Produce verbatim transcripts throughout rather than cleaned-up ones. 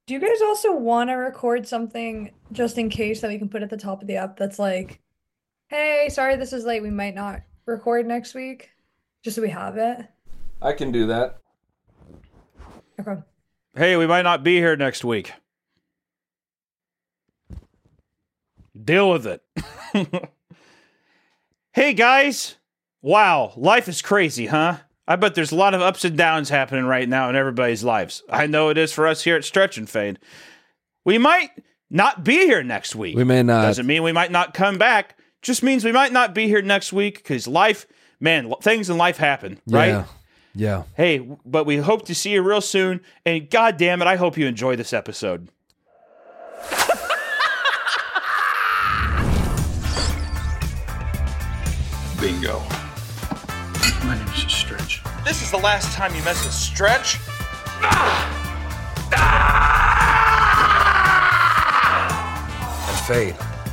Do you guys also want to record something just in case that we can put at the top of the app that's like, hey, sorry this is late. We might not record next week, just so we have it. I can do that. Okay. Hey, we might not be here next week. Deal with it. Hey, guys. Wow, life is crazy, huh? I bet there's a lot of ups and downs happening right now in everybody's lives. I know it is for us here at Stretch and Fade. We might not be here next week. We may not. Doesn't mean we might not come back. Just means we might not be here next week because life, man, things in life happen, right? Yeah. Yeah. Hey, but we hope to see you real soon. And God damn it, I hope you enjoy this episode. Bingo. My name's Stretch. This is the last time you mess with Stretch. And Fade.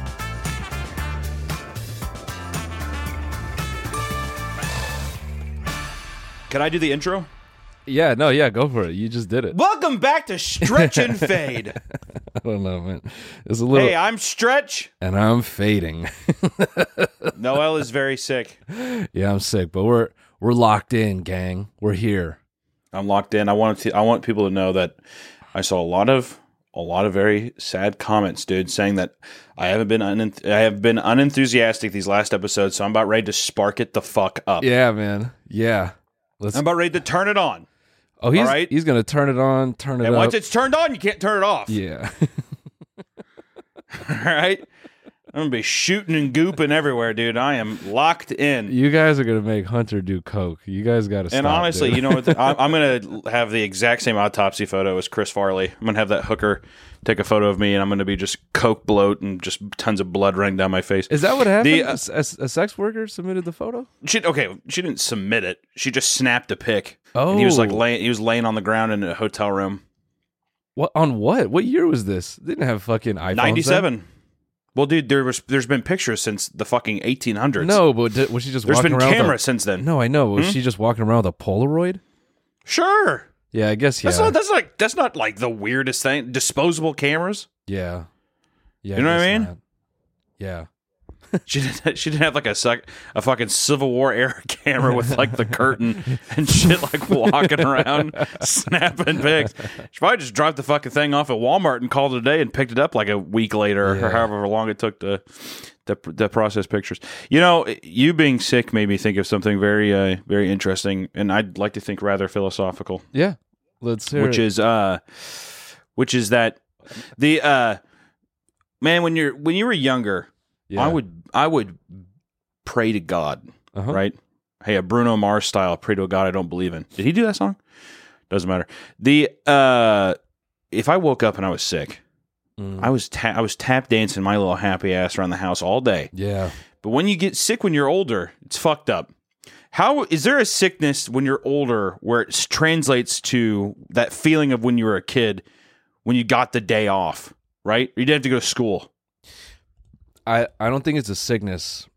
Can I do the intro? Yeah, no, yeah, go for it. You just did it. Welcome back to Stretch and Fade. I don't know, man. It's a little. Hey, I'm Stretch. And I'm fading. Noel is very sick. Yeah, I'm sick, but we're we're locked in, gang. We're here. I'm locked in. I want to. I want people to know that I saw a lot of a lot of very sad comments, dude, saying that I haven't been un- I have been unenthusiastic these last episodes, so I'm about ready to spark it the fuck up. Yeah, man. Yeah. Let's. I'm about ready to turn it on. Oh, he's all right? he's gonna turn it on, turn it And up. once it's turned on, you can't turn it off. Yeah. All right. I'm gonna be shooting and gooping everywhere, dude. I am locked in. You guys are gonna make Hunter do coke. You guys got to stop. And honestly, dude. you know what? The, I, I'm going to have the exact same autopsy photo as Chris Farley. I'm going to have that hooker take a photo of me, and I'm going to be just coke bloat and just tons of blood running down my face. Is that what happened? The, a, uh, a, a sex worker submitted the photo. She okay. She didn't submit it. She just snapped a pic. Oh, and he was like laying. He was laying on the ground in a hotel room. What on what? What year was this? They didn't have fucking iPhones. ninety-seven. Then? Well, dude, there was there's been pictures since the fucking eighteen hundreds. No, but did, was she just there's walking been around cameras with a, since then. No, I know. Was Hmm? she just walking around with a Polaroid? Sure. Yeah, I guess yeah. That's not. That's like. That's not like the weirdest thing. Disposable cameras. Yeah. Yeah. You know what I guess mean? not. Yeah. She didn't. She didn't have like a sec, a fucking Civil War era camera with like the curtain and shit, like walking around snapping pics. She probably just dropped the fucking thing off at Walmart and called it a day and picked it up like a week later Yeah. or however long it took to, to to process pictures. You know, you being sick made me think of something very uh, very interesting, and I'd like to think rather philosophical, Yeah. Let's hear which it. is uh, which is that the uh, man when you're when you were younger. yeah. I would I would pray to God, Uh-huh. right? Hey, a Bruno Mars style pray to a God I don't believe in. Did he do that song? Doesn't matter. The uh, if I woke up and I was sick, Mm. I was ta- I was tap dancing my little happy ass around the house all day. Yeah. But when you get sick when you're older, it's fucked up. How is there a sickness when you're older where it s- translates to that feeling of when you were a kid when you got the day off, right? You didn't have to go to school. I, I don't think it's a sickness.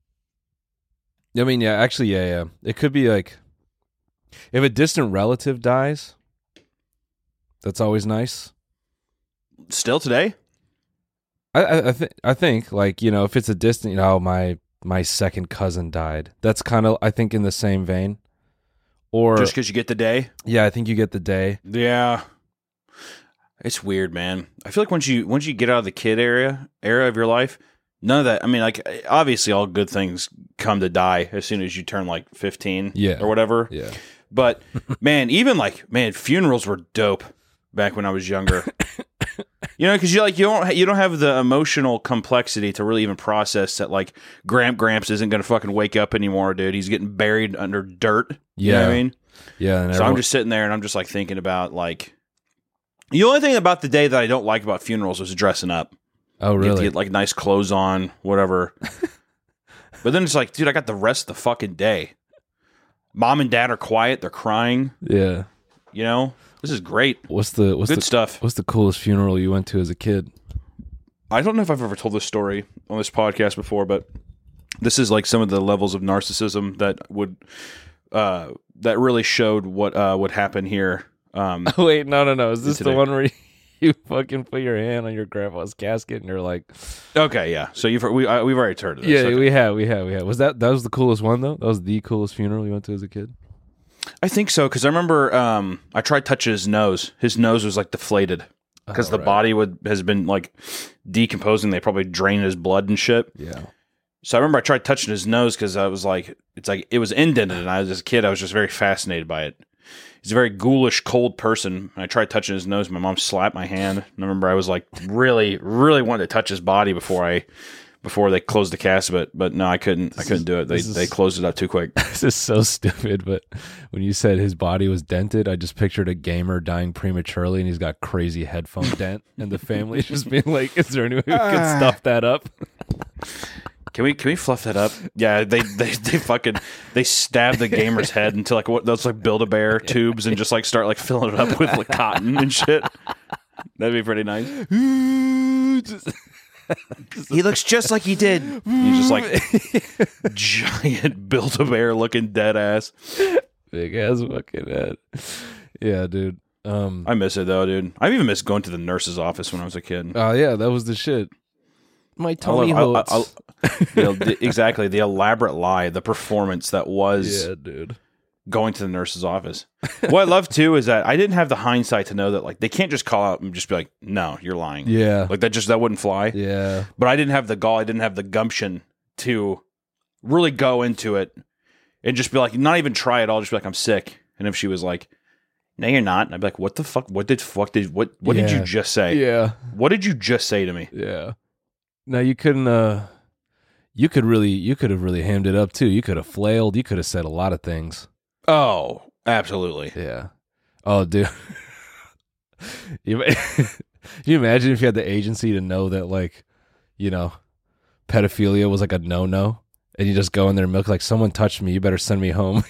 I mean, yeah, actually, yeah, yeah. It could be like if a distant relative dies, that's always nice. Still today? I I, I, th- I think like, you know, if it's a distant, you know, my my second cousin died. That's kind of I think in the same vein. Or Just because you get the day? yeah, I think you get the day. Yeah. It's weird, man. I feel like once you once you get out of the kid area era of your life, none of that. I mean, like obviously, all good things come to die as soon as you turn like fifteen, Yeah. or whatever. Yeah. But man, even like man, funerals were dope back when I was younger. You know, because you like you don't you don't have the emotional complexity to really even process that. Like Gramp Gramps isn't going to fucking wake up anymore, dude. He's getting buried under dirt. You know what I Yeah. mean? Yeah, and So I'm everyone- just sitting there and I'm just like thinking about like the only thing about the day that I don't like about funerals is dressing up. Oh, You get to really? get like nice clothes on, whatever. But then it's like, dude, I got the rest of the fucking day. Mom and dad are quiet, they're crying, Yeah. you know? This is great. What's the what's Good the stuff. what's the coolest funeral you went to as a kid? I don't know if I've ever told this story on this podcast before, but this is like some of the levels of narcissism that would uh that really showed what uh would happen here. Um Oh wait, no, no, no. Is this Today. the one where you, you fucking put your hand on your grandpa's casket and you're like, Okay, yeah. So you've we uh, we've already heard of this. yeah, Okay. we have, we have, we have. Was that that was the coolest one though? That was the coolest funeral you went to as a kid? I think so because I remember um, I tried touching his nose. His nose was like deflated because Oh, the right. body would has been like decomposing. They probably drained his blood and shit. Yeah. So I remember I tried touching his nose because I was like, it's like it was indented, and I was as a kid, I was just very fascinated by it. He's a very ghoulish, cold person. I tried touching his nose. My mom slapped my hand. And I remember I was like, really, really wanted to touch his body before I, before they closed the casket. But but no, I couldn't. I couldn't do it. They this is- they closed it up too quick. This is so stupid, but when you said his body was dented, I just pictured a gamer dying prematurely and he's got crazy headphone dent, and the family just being like, "Is there any way we can stuff that up?" Can we can we fluff that up? Yeah, they they, they fucking they stab the gamer's head into like what those like Build-A-Bear tubes and just like start like filling it up with like cotton and shit. That'd be pretty nice. Just- He looks just like he did. He's just like giant Build-A-Bear looking dead ass. Big ass fucking head. Yeah, dude. Um. I miss it though, dude. I even miss going to the nurse's office when I was a kid. Oh yeah, that was the shit. My Tony I love- I- Hawks. I- you know, the, exactly the elaborate lie, the performance that was Yeah, dude. going to the nurse's office. What I love too is that I didn't have the hindsight to know that like they can't just call out and just be like, "No, you're lying." Yeah. Like that just that wouldn't fly. Yeah. But I didn't have the gall, I didn't have the gumption to really go into it and just be like, not even try it all, just be like, I'm sick. And if she was like, no, you're not, and I'd be like, what the fuck? What did fuck did what what did Yeah. you just say? Yeah. What did you just say to me? Yeah. Now you couldn't. Uh, you could really. You could have really hammed it up too. You could have flailed. You could have said a lot of things. Oh, absolutely. Yeah. Oh, dude. you, can you imagine if you had the agency to know that, like, you know, pedophilia was like a no-no, and you just go in there and milk like, someone touched me, you better send me home.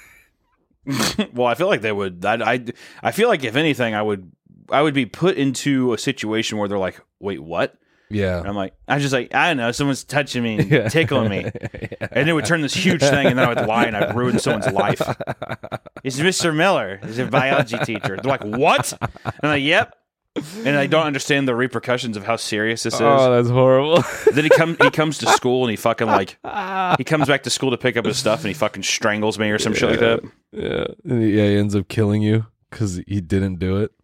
Well, I feel like they would. I, I, I feel like if anything, I would, I would be put into a situation where they're like, "Wait, what?" Yeah. And I'm like, I just like, I don't know, someo's touching me, and Yeah. tickling me, and it would turn this huge thing, and then I would lie and I'd ruin someone's life. It's Mister Miller. He's a biology teacher. They're like, what? And I'm like, yep. And I don't understand the repercussions of how serious this is. Oh, that's horrible. Then he come he comes to school and he fucking like he comes back to school to pick up his stuff and he fucking strangles me or some shit like that. Yeah. And he- yeah, he ends up killing you because he didn't do it.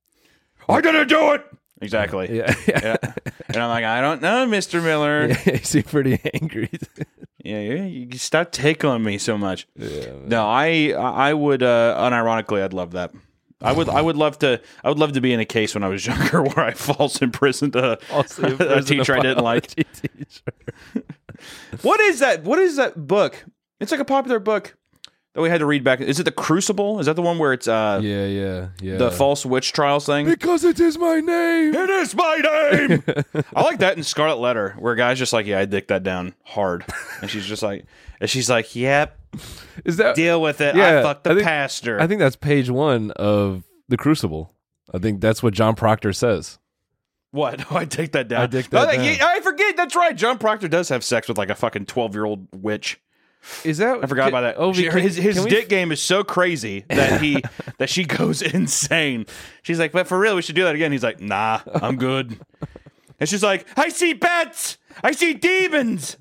I didn't do it. Exactly. Yeah. Yeah. And I'm like, I don't know, Mister Miller. Yeah, he seemed pretty angry. Yeah, yeah, you stop tickling me so much. Yeah. No, I I would uh, unironically I'd love that. I would I would love to I would love to be in a case when I was younger where I false imprisoned a, Also, a teacher I didn't like. Teacher. What is that? What is that book? It's like a popular book that we had to read back. Is it The Crucible? Is that the one where it's uh Yeah, yeah, yeah. the false witch trials thing? Because it is my name. It is my name. I like that in Scarlet Letter, where a guy's just like, yeah, I dick that down hard, and she's just like, and she's like, yep, Is that? deal with it. Yeah, I fucked the I think- pastor. I think that's page one of the Crucible. I think that's what John Proctor says. What? I take that down. I dick that Oh, down. yeah, I forget. That's right. John Proctor does have sex with like a fucking twelve year old witch. Is that? I forgot about that. Oh, She- can- his his can we- dick game is so crazy that he that she goes insane. She's like, but for real, we should do that again. He's like, nah, I'm good. And she's like, I see bats. I see demons.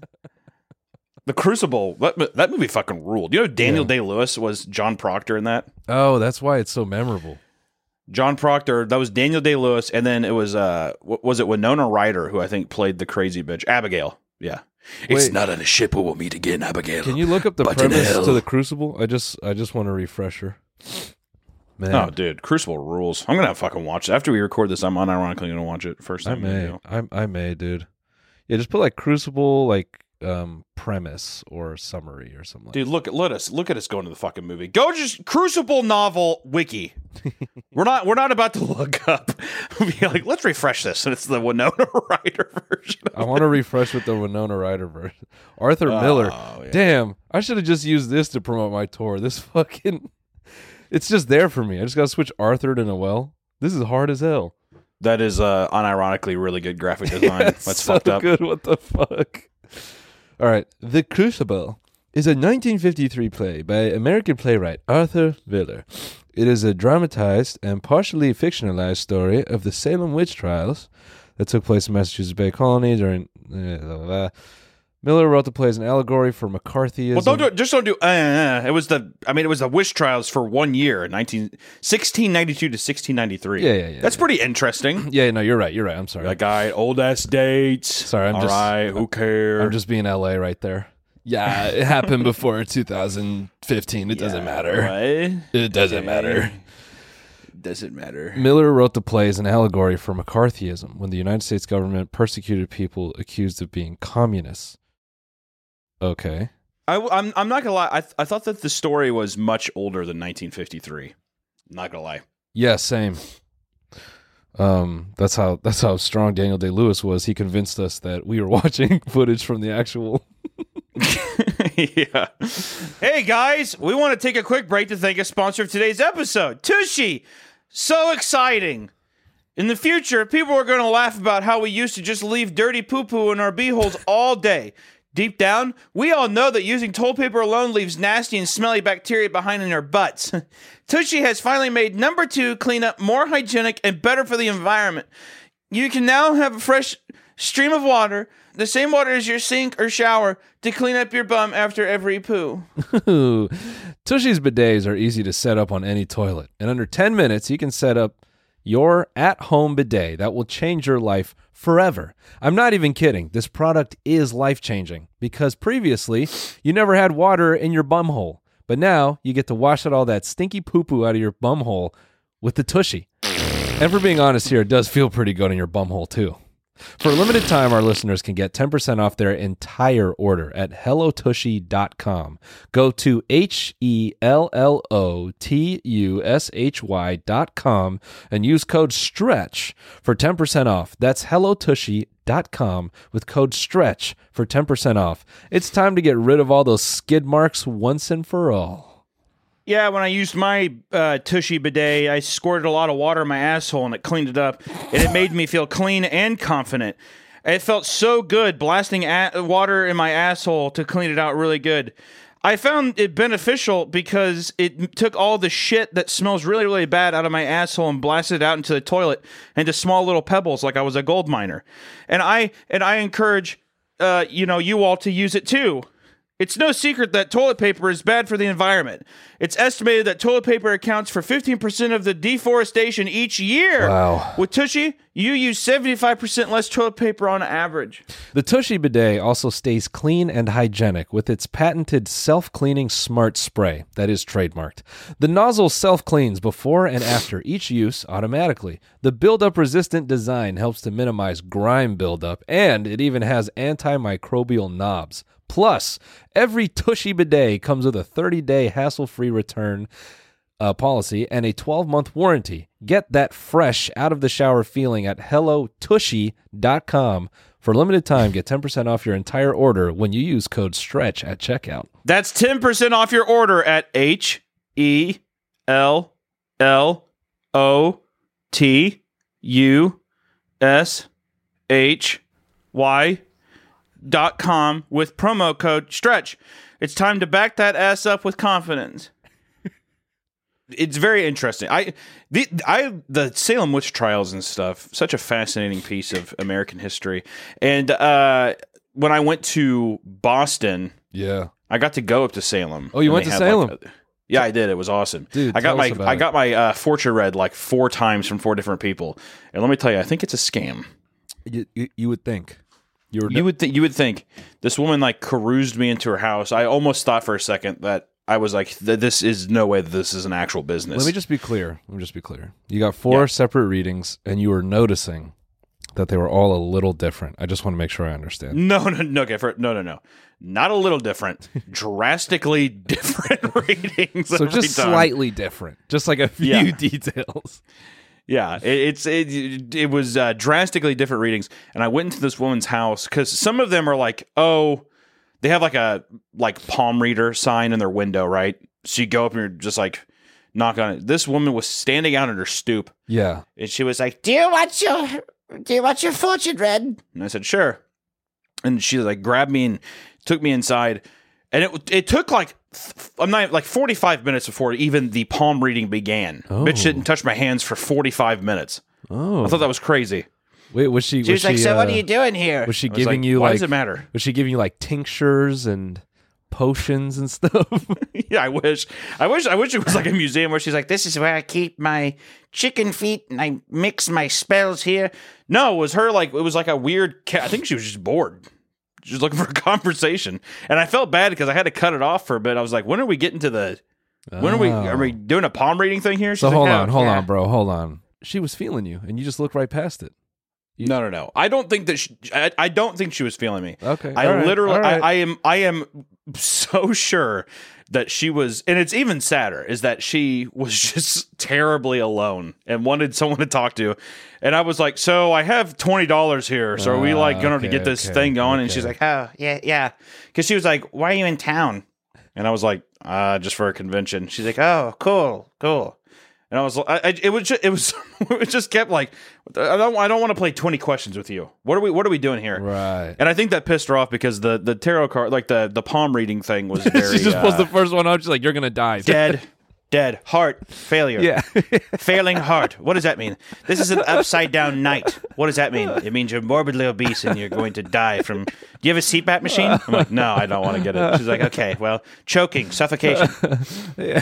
The Crucible. That, that movie fucking ruled. You know, Daniel Yeah. Day Lewis was John Proctor in that. Oh, that's why it's so memorable. John Proctor, that was Daniel Day Lewis, and then it was uh, what was it Winona Ryder who I think played the crazy bitch, Abigail. Yeah, it's Wait. not on a ship we will meet again, Abigail. Can you look up the But in premise hell. to the Crucible? I just, I just want a refresher. Man, Oh, dude, Crucible rules. I'm gonna have fucking watch it after we record this. I'm unironically gonna watch it first I time. may, I, I may, dude. Yeah, just put like Crucible, like um premise or summary or something. Dude, look at let us look at us going to the fucking movie. Go just Crucible novel wiki. we're not we're not about to look up. Be like, let's refresh this, and it's the Winona Ryder version. Like. I want to refresh with the Winona Ryder version. Arthur Miller. Oh, yeah. Damn, I should have just used this to promote my tour. This fucking, it's just there for me. I just gotta switch Arthur to Noel. This is hard as hell. That is uh, unironically really good graphic design. It's That's so fucked up. good. What the fuck? All right, The Crucible is a nineteen fifty-three play by American playwright Arthur Miller. It is a dramatized and partially fictionalized story of the Salem witch trials that took place in Massachusetts Bay Colony during... Uh, blah, blah, blah. Miller wrote the play as an allegory for McCarthyism. Well, don't do it. Just don't do. Uh, uh, it was the. I mean, it was the witch trials for one year, nineteen, sixteen ninety-two to sixteen ninety-three. Yeah, yeah, yeah. That's yeah. pretty interesting. Yeah, no, you're right. You're right. I'm sorry. That guy, old ass dates. Sorry, I'm All just. right, who cares? I'm just being L A right there. Yeah, it happened before two thousand fifteen. It doesn't matter. Right? It doesn't matter. Doesn't matter. Miller wrote the play as an allegory for McCarthyism, when the United States government persecuted people accused of being communists. Okay. I, I'm I'm not gonna lie. I th- I thought that the story was much older than nineteen fifty-three. Not gonna lie. Yeah, same. Um, that's how that's how strong Daniel Day-Lewis was. He convinced us that we were watching footage from the actual. Yeah. Hey guys, we want to take a quick break to thank a sponsor of today's episode, Tushy. So exciting. In the future, people are going to laugh about how we used to just leave dirty poo-poo in our beeholes all day. Deep down, we all know that using toilet paper alone leaves nasty and smelly bacteria behind in our butts. Tushy has finally made number two cleanup more hygienic and better for the environment. You can now have a fresh stream of water, the same water as your sink or shower, to clean up your bum after every poo. Tushy's bidets are easy to set up on any toilet. In under ten minutes, you can set up your at-home bidet that will change your life forever. I'm not even kidding. This product is life-changing because previously you never had water in your bum hole, but now you get to wash out all that stinky poo-poo out of your bum hole with the Tushy. And for being honest here, it does feel pretty good in your bum hole too. For a limited time, our listeners can get ten percent off their entire order at hello tushy dot com. Go to H E L L O T U S H Y dot com and use code STRETCH for ten percent off. That's hello tushy dot com with code STRETCH for ten percent off. It's time to get rid of all those skid marks once and for all. Yeah, when I used my uh, Tushy bidet, I squirted a lot of water in my asshole and it cleaned it up. And it made me feel clean and confident. It felt so good blasting a- water in my asshole to clean it out really good. I found it beneficial because it took all the shit that smells really, really bad out of my asshole and blasted it out into the toilet into small little pebbles like I was a gold miner. And I and I encourage uh, you know, you all to use it too. It's no secret that toilet paper is bad for the environment. It's estimated that toilet paper accounts for fifteen percent of the deforestation each year. Wow. With Tushy, you use seventy-five percent less toilet paper on average. The Tushy bidet also stays clean and hygienic with its patented self-cleaning smart spray that is trademarked. The nozzle self-cleans before and after each use automatically. The build-up resistant design helps to minimize grime buildup, and it even has antimicrobial knobs. Plus, every Tushy bidet comes with a thirty-day hassle-free return uh, policy and a twelve-month warranty. Get that fresh, out-of-the-shower feeling at hello tushy dot com. For a limited time, get ten percent off your entire order when you use code STRETCH at checkout. That's ten percent off your order at H E L L O T U S H Y dot com with promo code STRETCH. It's time to back that ass up with confidence. It's very interesting. I the I the Salem witch trials and stuff, such a fascinating piece of American history. And uh, when I went to Boston, Yeah. I got to go up to Salem. Oh, you And went they to had, Salem? like, a- yeah, I did. It was awesome. Dude, I got tell my us about I it. got my uh, fortune read like four times from four different people. And let me tell you, I think it's a scam. You, you, you would think. You, were You would think you would think this woman like caroused me into her house. I almost thought for a second that I was like, th- "This is no way that this is an actual business." Let me just be clear. Let me just be clear. You got four Yeah. separate readings, and you were noticing that they were all a little different. I just want to make sure I understand. no, no, no, okay, for, no, no, no, not a little different, drastically different readings. So every just time. slightly different, just like a few Yeah. details. Yeah, it, it's it, it was uh, drastically different readings, and I went into this woman's house because some of them are like, oh, they have like a like palm reader sign in their window, right? So you go up and you're just like knock on it. This woman was standing out on her stoop, Yeah. and she was like, "Do you want your Do you want your fortune read?" And I said, "Sure." And she like grabbed me and took me inside. And it it took like I'm not like forty-five minutes before even the palm reading began. Oh. Bitch didn't touch my hands for forty-five minutes. Oh, I thought that was crazy. wait, was she? She was, like, she, so uh, what are you doing here? Was she I was giving like, you why like? does it matter? Was she giving you like tinctures and potions and stuff? Yeah, I wish. I wish. I wish it was like a museum where she's like, This is where I keep my chicken feet and I mix my spells here. no, it was her like it was like a weird. Ca- I think she was just bored. She was looking for a conversation, and I felt bad because I had to cut it off for a bit. I was like, when are we getting to the? When are we? Are we doing a palm reading thing here? She's So like, hold "No." on, hold yeah. on, bro, hold on. She was feeling you, and you just looked right past it. You- No, no, no. I don't think that. She, I, I don't think she was feeling me. Okay, I all right, literally. all right. I, I am. I am so sure that she was, and it's even sadder is that she was just terribly alone and wanted someone to talk to. And I was like, "So I have twenty dollars here. So are we like Ah, going okay, to get this okay, thing going?" And okay. she's like, Oh, yeah, yeah. because she was like, "Why are you in town?" And I was like, "Uh, just for a convention." She's like, Oh, cool, cool. And I was, I, I it was, just, it was, it just kept like, I don't, I don't want to play twenty questions with you. What are we, what are we doing here? Right. And I think that pissed her off because the the tarot card, like the the palm reading thing, was very she just uh, pulls the first one out. She's like, "You're gonna die." dead, dead, heart failure. Yeah. Failing heart. What does that mean? This is an upside down night. What does that mean? It means you're morbidly obese and you're going to die from. Do you have a C PAP machine? I'm like, no, I don't want to get it. She's like, okay, well, choking, suffocation. Yeah.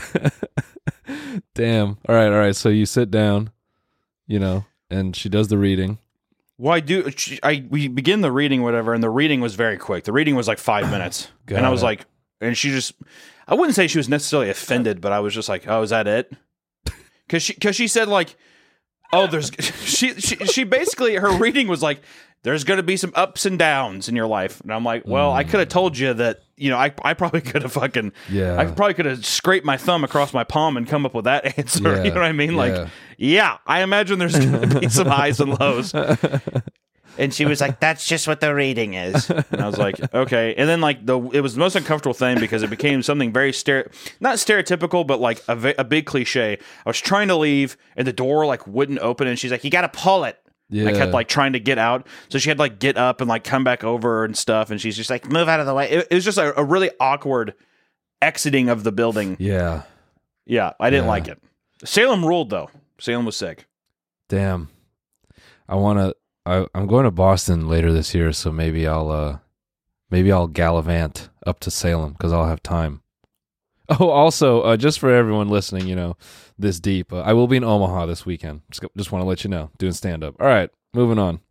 Damn. All right. All right. So you sit down, you know, and she does the reading. Well, I do. I we begin the reading, whatever, and the reading was very quick. The reading was like five minutes, Got and I was it. like, and she just. I wouldn't say she was necessarily offended, but I was just like, oh, is that it? Because she because she said like, oh, there's she she she basically her reading was like, there's going to be some ups and downs in your life, and I'm like, well, I could have told you that. You know, I I probably could have fucking Yeah. I probably could have scraped my thumb across my palm and come up with that answer. Yeah. You know what I mean? Like, Yeah. yeah, I imagine there's going to be some highs and lows. And she was like, that's just what the reading is. And I was like, okay. And then like the it was the most uncomfortable thing because it became something very stere not stereotypical, but like a, ve- a big cliche. I was trying to leave and the door like wouldn't open, and she's like, you got to pull it. Yeah. I kept like trying to get out, so she had to, like get up and like come back over and stuff. And she's just like, Move out of the way. it, it was just a, a really awkward exiting of the building. Yeah. Yeah, I didn't Yeah. like it. Salem ruled though. Salem was sick. Damn. I want to. I I'm going to Boston later this year, so maybe I'll uh maybe I'll gallivant up to Salem because I'll have time. Oh, also, uh, just for everyone listening, you know, this deep, uh, I will be in Omaha this weekend. Just, just want to let you know, doing stand up. All right, moving on.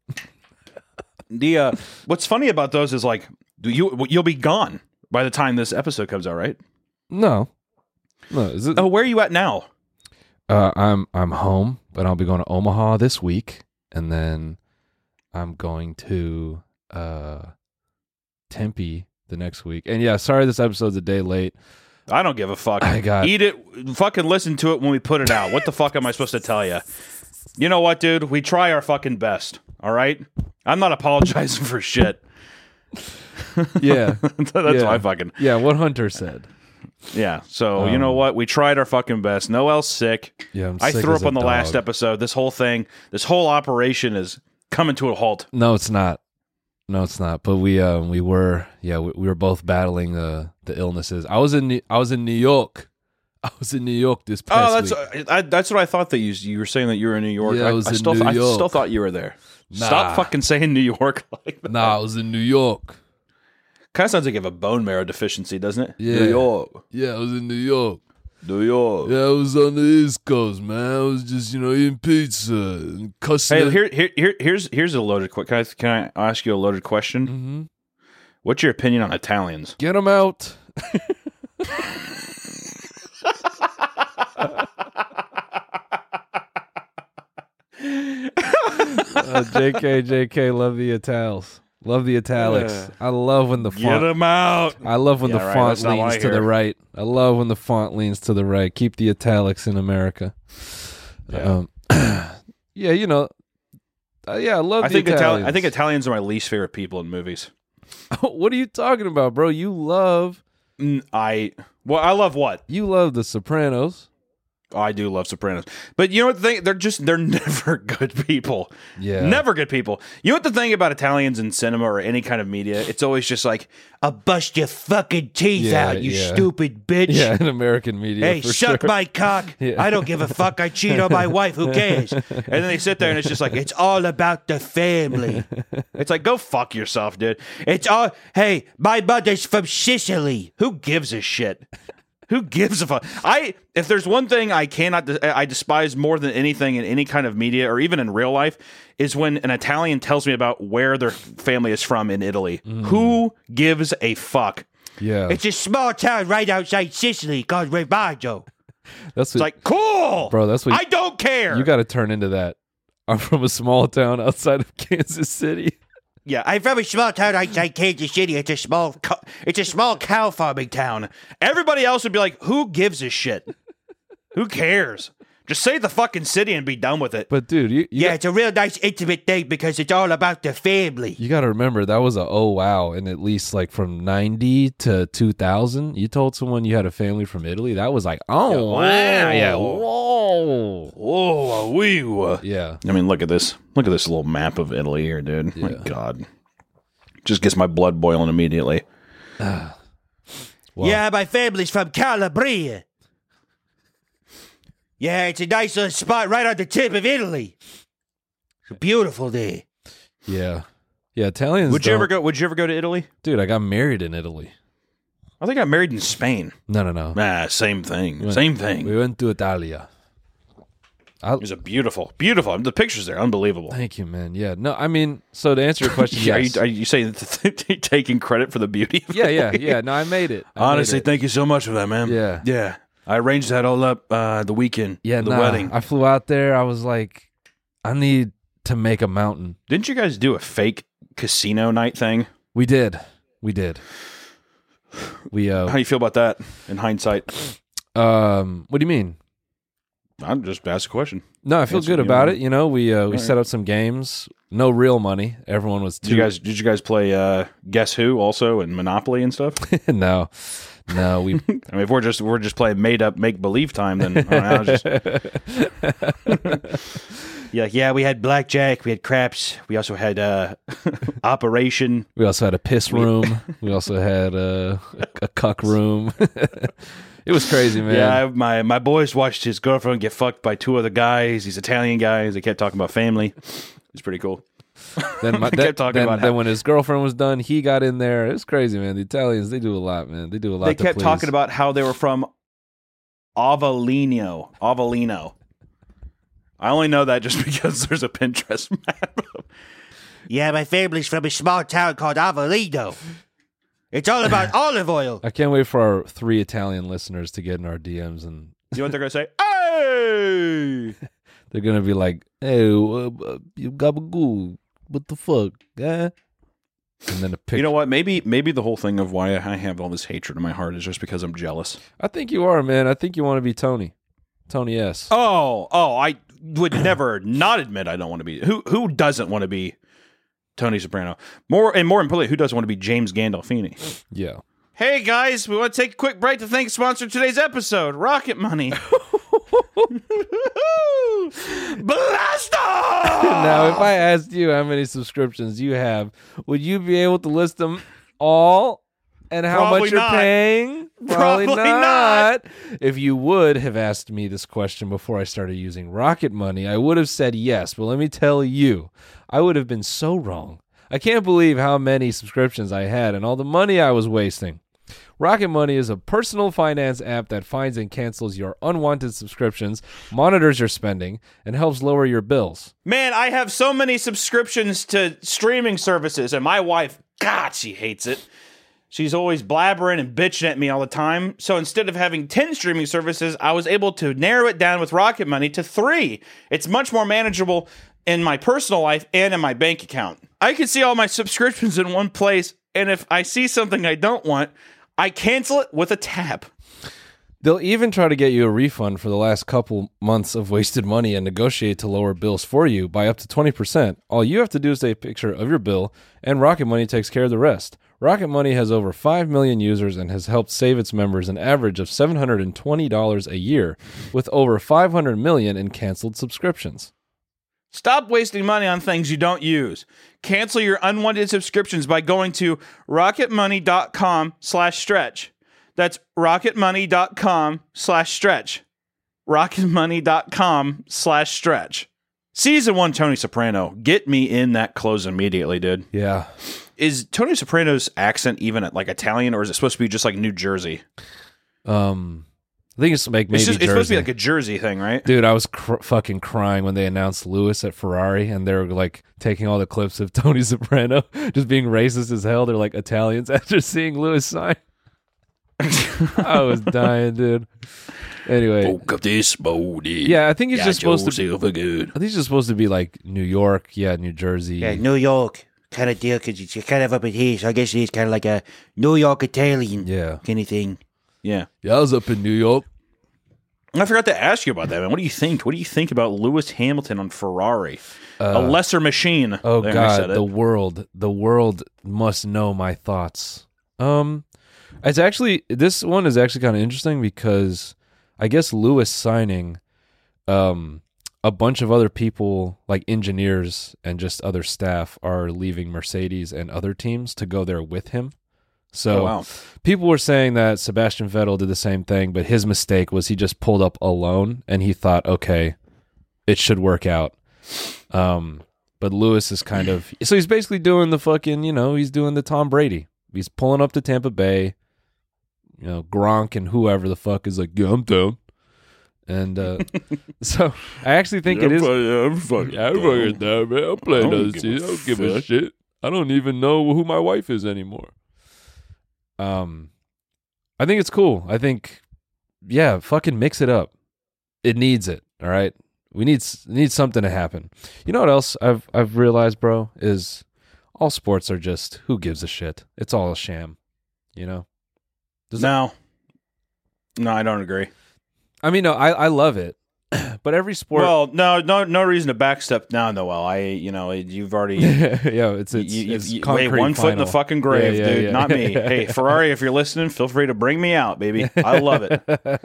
The uh, what's funny about those is like you you'll be gone by the time this episode comes out, right? No, no. Is it? Oh, where are you at now? Uh, I'm I'm home, but I'll be going to Omaha this week, and then I'm going to uh, Tempe the next week. And yeah, sorry this episode's a day late. I don't give a fuck. I got- Eat it. Fucking listen to it when we put it out. What the fuck am I supposed to tell you? You know what, dude? We try our fucking best. All right. I'm not apologizing for shit. Yeah, That's Yeah. my fucking yeah. What Hunter said. yeah. So you Um, know what? We tried our fucking best. Noel's sick. Yeah, I'm I sick threw as up a on the last dog. episode. This whole thing, this whole operation is coming to a halt. No, it's not. No, it's not. But we um we were yeah we, we were both battling the the illnesses. I was in New- I was in New York. I was in New York this past Oh, that's week. uh, I, that's what I thought that you you were saying that you were in New York. Yeah, I I, was I in still New I York. still thought you were there. Nah. Stop fucking saying New York like that. Nah, I was in New York. Kind of sounds like you have a bone marrow deficiency, doesn't it? Yeah. New York, Yeah, I was in New York. New York. Yeah, I was on the East Coast, man. I was just, you know, eating pizza and cussing. Hey, here, here, here, here's here's a loaded question. Can I, can I ask you a loaded question? hmm What's your opinion on Italians? Get them out. uh, J K, J K, love the itals. Love the italics. Yeah. I love when the Get font. them out. I love when Yeah, the right, font that's not what I leans to the hear. right. I love when the font leans to the right. Keep the italics in America. Yeah. Um, yeah, you know. Uh, yeah, I love I the think Italian. Italians. I think Italians are my least favorite people in movies. What are you talking about, bro? You love Mm, I well, I love what? you love The Sopranos. Oh, I do love Sopranos. But you know what the thing? They're just, they're never good people. Yeah. Never good people. You know what the thing about Italians in cinema or any kind of media? It's always just like, I'll bust your fucking teeth Yeah, out, you yeah. stupid bitch. Yeah, in American media. Hey, for suck sure. my cock. Yeah. I don't give a fuck. I cheat on my wife. Who cares? And then they sit there and it's just like, it's all about the family. It's like, go fuck yourself, dude. It's all, hey, my mother's from Sicily. Who gives a shit? Who gives a fuck? I if there's one thing I cannot I despise more than anything in any kind of media or even in real life is when an Italian tells me about where their family is from in Italy. Mm. Who gives a fuck? Yeah. It's a small town right outside Sicily called Remaggio. That's It's what, like, cool, bro, that's what I don't care. you got to turn into that. I'm from a small town outside of Kansas City. yeah, I'm from a small town outside Kansas City. It's a small, co- it's a small cow farming town. everybody else would be like, who gives a shit? Who cares? Just say the fucking city and be done with it. But dude, you, you Yeah, got, it's a real nice, intimate thing because it's all about the family. you got to remember that was a oh wow, and at least like from ninety to two thousand, you told someone you had a family from Italy. That was like, oh wow, yeah, whoa, Whoa, wee. yeah. I mean, look at this. Look at this little map of Italy here, dude. My Yeah. God. Just gets my blood boiling immediately. Well, Yeah, my family's from Calabria. Yeah, it's a nice little spot right on the tip of Italy. It's beautiful there. yeah, yeah. Italians. Would you ever don't- go? Would you ever go to Italy? Dude, I got married in Italy. I think I got married in Spain. No, no, no. Ah, same thing. went- Same thing. We went to Italia. I, It was a beautiful, beautiful. The pictures there, unbelievable. thank you, man. Yeah, no, I mean, so to answer your question, Yeah, yes. are, you, are you saying taking credit for the beauty? Of yeah, yeah, Italy? yeah. No, I made it. I Honestly, made it. thank you so much for that, man. Yeah. yeah. I arranged that all up uh, the weekend. yeah, the nah, wedding. I flew out there. I was like, I need to make a mountain. Didn't you guys do a fake casino night thing? We did, we did. We How uh, do you feel about that in hindsight? um, what do you mean? I'm just asking a question. No, I feel Answer good you about want. it. You know, we uh, we right. set up some games. No real money. Everyone was Did too. you guys did you guys play uh, Guess Who also and Monopoly and stuff? no, no. We I mean, if we're just we're just playing made up make believe time, then I don't know, I was just yeah, yeah. We had blackjack, we had craps, we also had uh, Operation. we also had a piss room. we also had uh, a, a cuck room. It was crazy, man. Yeah, I, my my boys watched his girlfriend get fucked by two other guys. These Italian guys. They kept talking about family. It's pretty cool. Then, my, They then, kept talking then, about then how- when his girlfriend was done, he got in there. It's crazy, man. The Italians, they do a lot, man. They do a lot. They to kept please. talking about how they were from Avellino. Avellino. I only know that just because there's a Pinterest map. Yeah, my family's from a small town called Avellino. It's all about olive oil. I can't wait for our three Italian listeners to get in our D Ms, and You know what they're gonna say? Hey! they're gonna be like, "Hey, uh, uh, you gabagoo, what the fuck, eh?" And then a picture. You know what? Maybe maybe the whole thing of why I have all this hatred in my heart is just because I'm jealous. I think you are, man. I think you want to be Tony, Tony S. Oh, oh, I would never not admit I don't want to be. Who who doesn't want to be Tony Soprano? More and more importantly, who doesn't want to be James Gandolfini? Yeah. Hey guys, we want to take a quick break to thank the sponsor of today's episode, Rocket Money. Blast off! Now, if I asked you how many subscriptions you have, would you be able to list them all and how Probably much you're not. paying? Probably not. If you would have asked me this question before I started using Rocket Money, I would have said yes. But let me tell you, I would have been so wrong. I can't believe how many subscriptions I had and all the money I was wasting. Rocket Money is a personal finance app that finds and cancels your unwanted subscriptions, monitors your spending, and helps lower your bills. Man, I have so many subscriptions to streaming services, and my wife, God, she hates it. She's always blabbering and bitching at me all the time. So instead of having ten streaming services, I was able to narrow it down with Rocket Money to three. It's much more manageable in my personal life and in my bank account. I can see all my subscriptions in one place, and if I see something I don't want, I cancel it with a tap. They'll even try to get you a refund for the last couple months of wasted money and negotiate to lower bills for you by up to twenty percent. All you have to do is take a picture of your bill, and Rocket Money takes care of the rest. Rocket Money has over five million users and has helped save its members an average of seven hundred twenty dollars a year, with over five hundred million in canceled subscriptions. Stop wasting money on things you don't use. Cancel your unwanted subscriptions by going to rocketmoney.com slash stretch. That's rocketmoney.com slash stretch. rocketmoney.com slash stretch. Season one Tony Soprano. Get me in that close immediately, dude. Yeah. Is Tony Soprano's accent even like Italian, or is it supposed to be just like New Jersey? Um, I think it's like maybe It's, just, Jersey. it's supposed to be like a Jersey thing, right? Dude, I was cr- fucking crying when they announced Lewis at Ferrari, and they were like taking all the clips of Tony Soprano just being racist as hell. They're like Italians after seeing Lewis sign. I was dying, dude. Anyway, Up this body. yeah, I think it's just supposed to be. be good. I think it's just supposed to be like New York, yeah, New Jersey. Yeah, New York kind of deal because it's kind of up in here, so I guess it's kind of like a New York Italian Yeah. kind of thing. Yeah. Yeah, I was up in New York. I forgot to ask you about that, man. What do you think? What do you think about Lewis Hamilton on Ferrari? a lesser machine. Oh There, I God, said it. the world, the world must know my thoughts. Um, it's actually this one is actually kind of interesting because I guess Lewis signing, um, a bunch of other people like engineers and just other staff are leaving Mercedes and other teams to go there with him. So Oh, wow. people were saying that Sebastian Vettel did the same thing, but his mistake was he just pulled up alone and he thought, okay, it should work out. Um, but Lewis is kind of, so he's basically doing the fucking, you know, he's doing the Tom Brady. He's pulling up to Tampa Bay, you know, Gronk and whoever the fuck is like, yeah, I'm down. And uh, so I actually think it is. I'm fucking Yeah, I'm fucking down, man. I'm playing I don't other give season. a I don't give a fuck. shit. I don't even know who my wife is anymore. Um, I think it's cool. I think, yeah, fucking mix it up. It needs it. All right, we need s- need something to happen. You know what else I've I've realized, bro, is all sports are just who gives a shit. It's all a sham. You know. Does No. No, I don't agree. I mean, no, I I love it, but every sport. Well, no, no, no reason to backstep now, Noel. I, you know, you've already yeah, it's it's, you, you, it's you- concrete wait one foot in the final. fucking grave, Yeah, yeah, dude. yeah. Not me. Hey, Ferrari, if you're listening, feel free to bring me out, baby. I love it.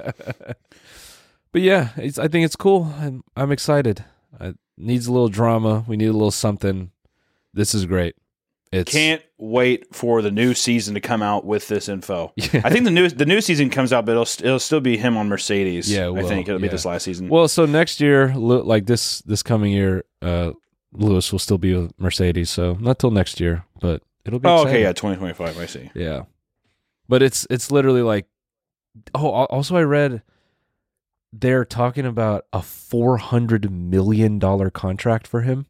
But yeah, it's, I think it's cool. I'm, I'm excited. It needs a little drama. We need a little something. This is great. It's Can't wait for the new season to come out with this info. I think the new the new season comes out, but it'll st- it'll still be him on Mercedes. Yeah, it I will. think it'll be Yeah. this last season. well. So next year, Lu- like this this coming year, uh, Lewis will still be with Mercedes. So not till next year, but it'll be. oh, exciting. okay, yeah, twenty twenty-five. I see. Yeah. But it's it's literally like, oh, al- also I read they're talking about a four hundred million dollar contract for him.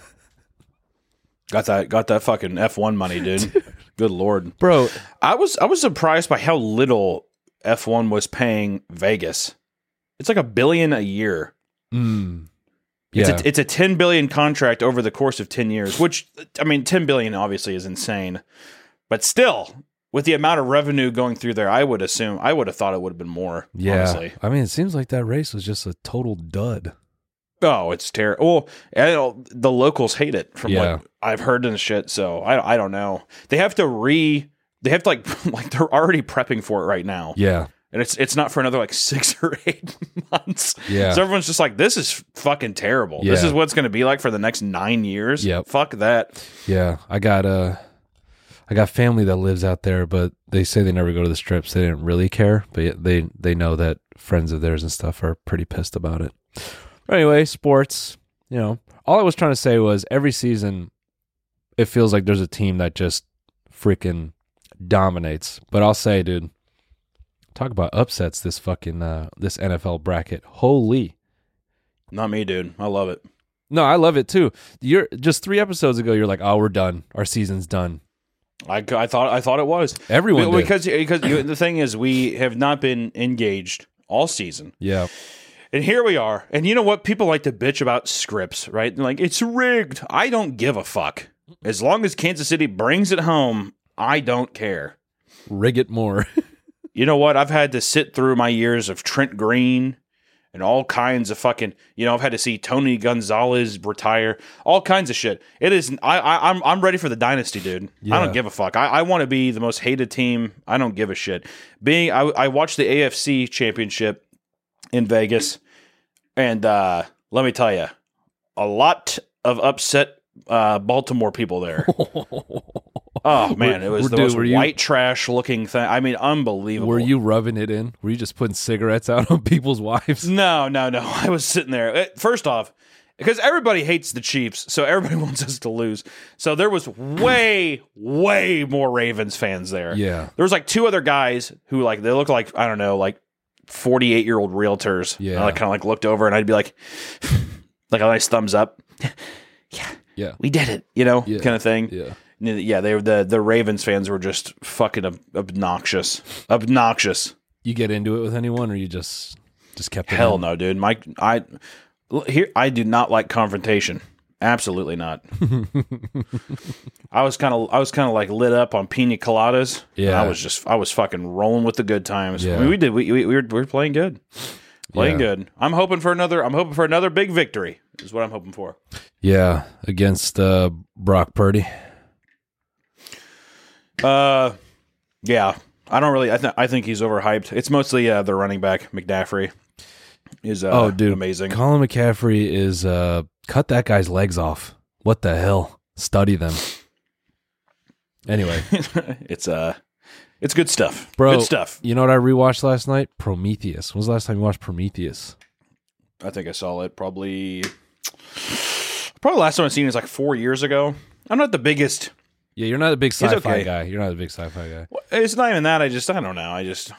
Got that got that fucking F one money, dude. Good lord. Bro, I was I was surprised by how little F one was paying Vegas. It's like a billion a year. mm, It's yeah. a, it's a ten billion contract over the course of ten years, which I mean ten billion obviously is insane. But still, with the amount of revenue going through there, I would assume I would have thought it would have been more, yeah. honestly. I mean, it seems like that race was just a total dud. Oh, it's terrible. Well, the locals hate it from Yeah. what I've heard and shit. So I I don't know. They have to re they have to like like they're already prepping for it right now. Yeah. And it's it's not for another like six or eight months. Yeah. So everyone's just like, this is fucking terrible. This Yeah. is what it's gonna be like for the next nine years. Yep. Fuck that. Yeah. I got uh I got family that lives out there, but they say they never go to the strips. They didn't really care, but yet they they know that friends of theirs and stuff are pretty pissed about it. But anyway, sports, you know, all I was trying to say was every season it feels like there's a team that just freaking dominates. But I'll say, dude, talk about upsets this fucking uh this N F L bracket. Holy. Not me, dude. I love it. No, I love it too. You're just three episodes ago you're like, "Oh, we're done. Our season's done." I, I thought I thought it was. Everyone Well, did. because because you, the thing is we have not been engaged all season. Yeah. And here we are. And you know what? People like to bitch about scripts, right? They're like, it's rigged. I don't give a fuck. As long as Kansas City brings it home, I don't care. Rig it more. You know what? I've had to sit through my years of Trent Green and all kinds of fucking, you know, I've had to see Tony Gonzalez retire, all kinds of shit. It is, I, I, I'm, I'm ready for the dynasty, dude. Yeah. I don't give a fuck. I, I want to be the most hated team. I don't give a shit. Being, I, I watched the A F C Championship in Vegas, and uh, let me tell you, a lot of upset uh, Baltimore people there. Oh man, it was Were- the dude, most were you- white trash looking thing. I mean, unbelievable. Were you rubbing it in? Were you just putting cigarettes out on people's wives? No, no, no. I was sitting there. Uh, First off, because everybody hates the Chiefs, so everybody wants us to lose. So there was way, way more Ravens fans there. Yeah. There was like two other guys who like they look like I don't know, like forty-eight year old realtors. Yeah. And I kind of like looked over and I'd be like, like a nice thumbs up. Yeah. We did it, you know, Yeah. kind of thing. Yeah. Yeah, they were the the Ravens fans were just fucking ob- obnoxious, obnoxious. You get into it with anyone, or you just just kept it Hell in? no, dude. Mike, I here I do not like confrontation. Absolutely not. I was kind of I was kind of like lit up on pina coladas. Yeah. I was just I was fucking rolling with the good times. Yeah. I mean, we did we, we we were we were playing good, playing Yeah. good. I'm hoping for another. I'm hoping for another big victory. Is what I'm hoping for. Yeah, against uh, Brock Purdy. Uh, yeah. I don't really. I think I think he's overhyped. It's mostly uh, the running back McDaffrey is uh, oh, dude, amazing. Colin McCaffrey is uh, cut that guy's legs off. What the hell? Study them. Anyway, it's uh, it's good stuff, bro, Good stuff. You know what I rewatched last night? Prometheus. When was the last time you watched Prometheus? I think I saw it probably. Probably last time I seen it was like four years ago. I'm not the biggest. Yeah, you're not a big sci-fi okay. guy. You're not a big sci-fi guy. It's not even that. I just I don't know. I just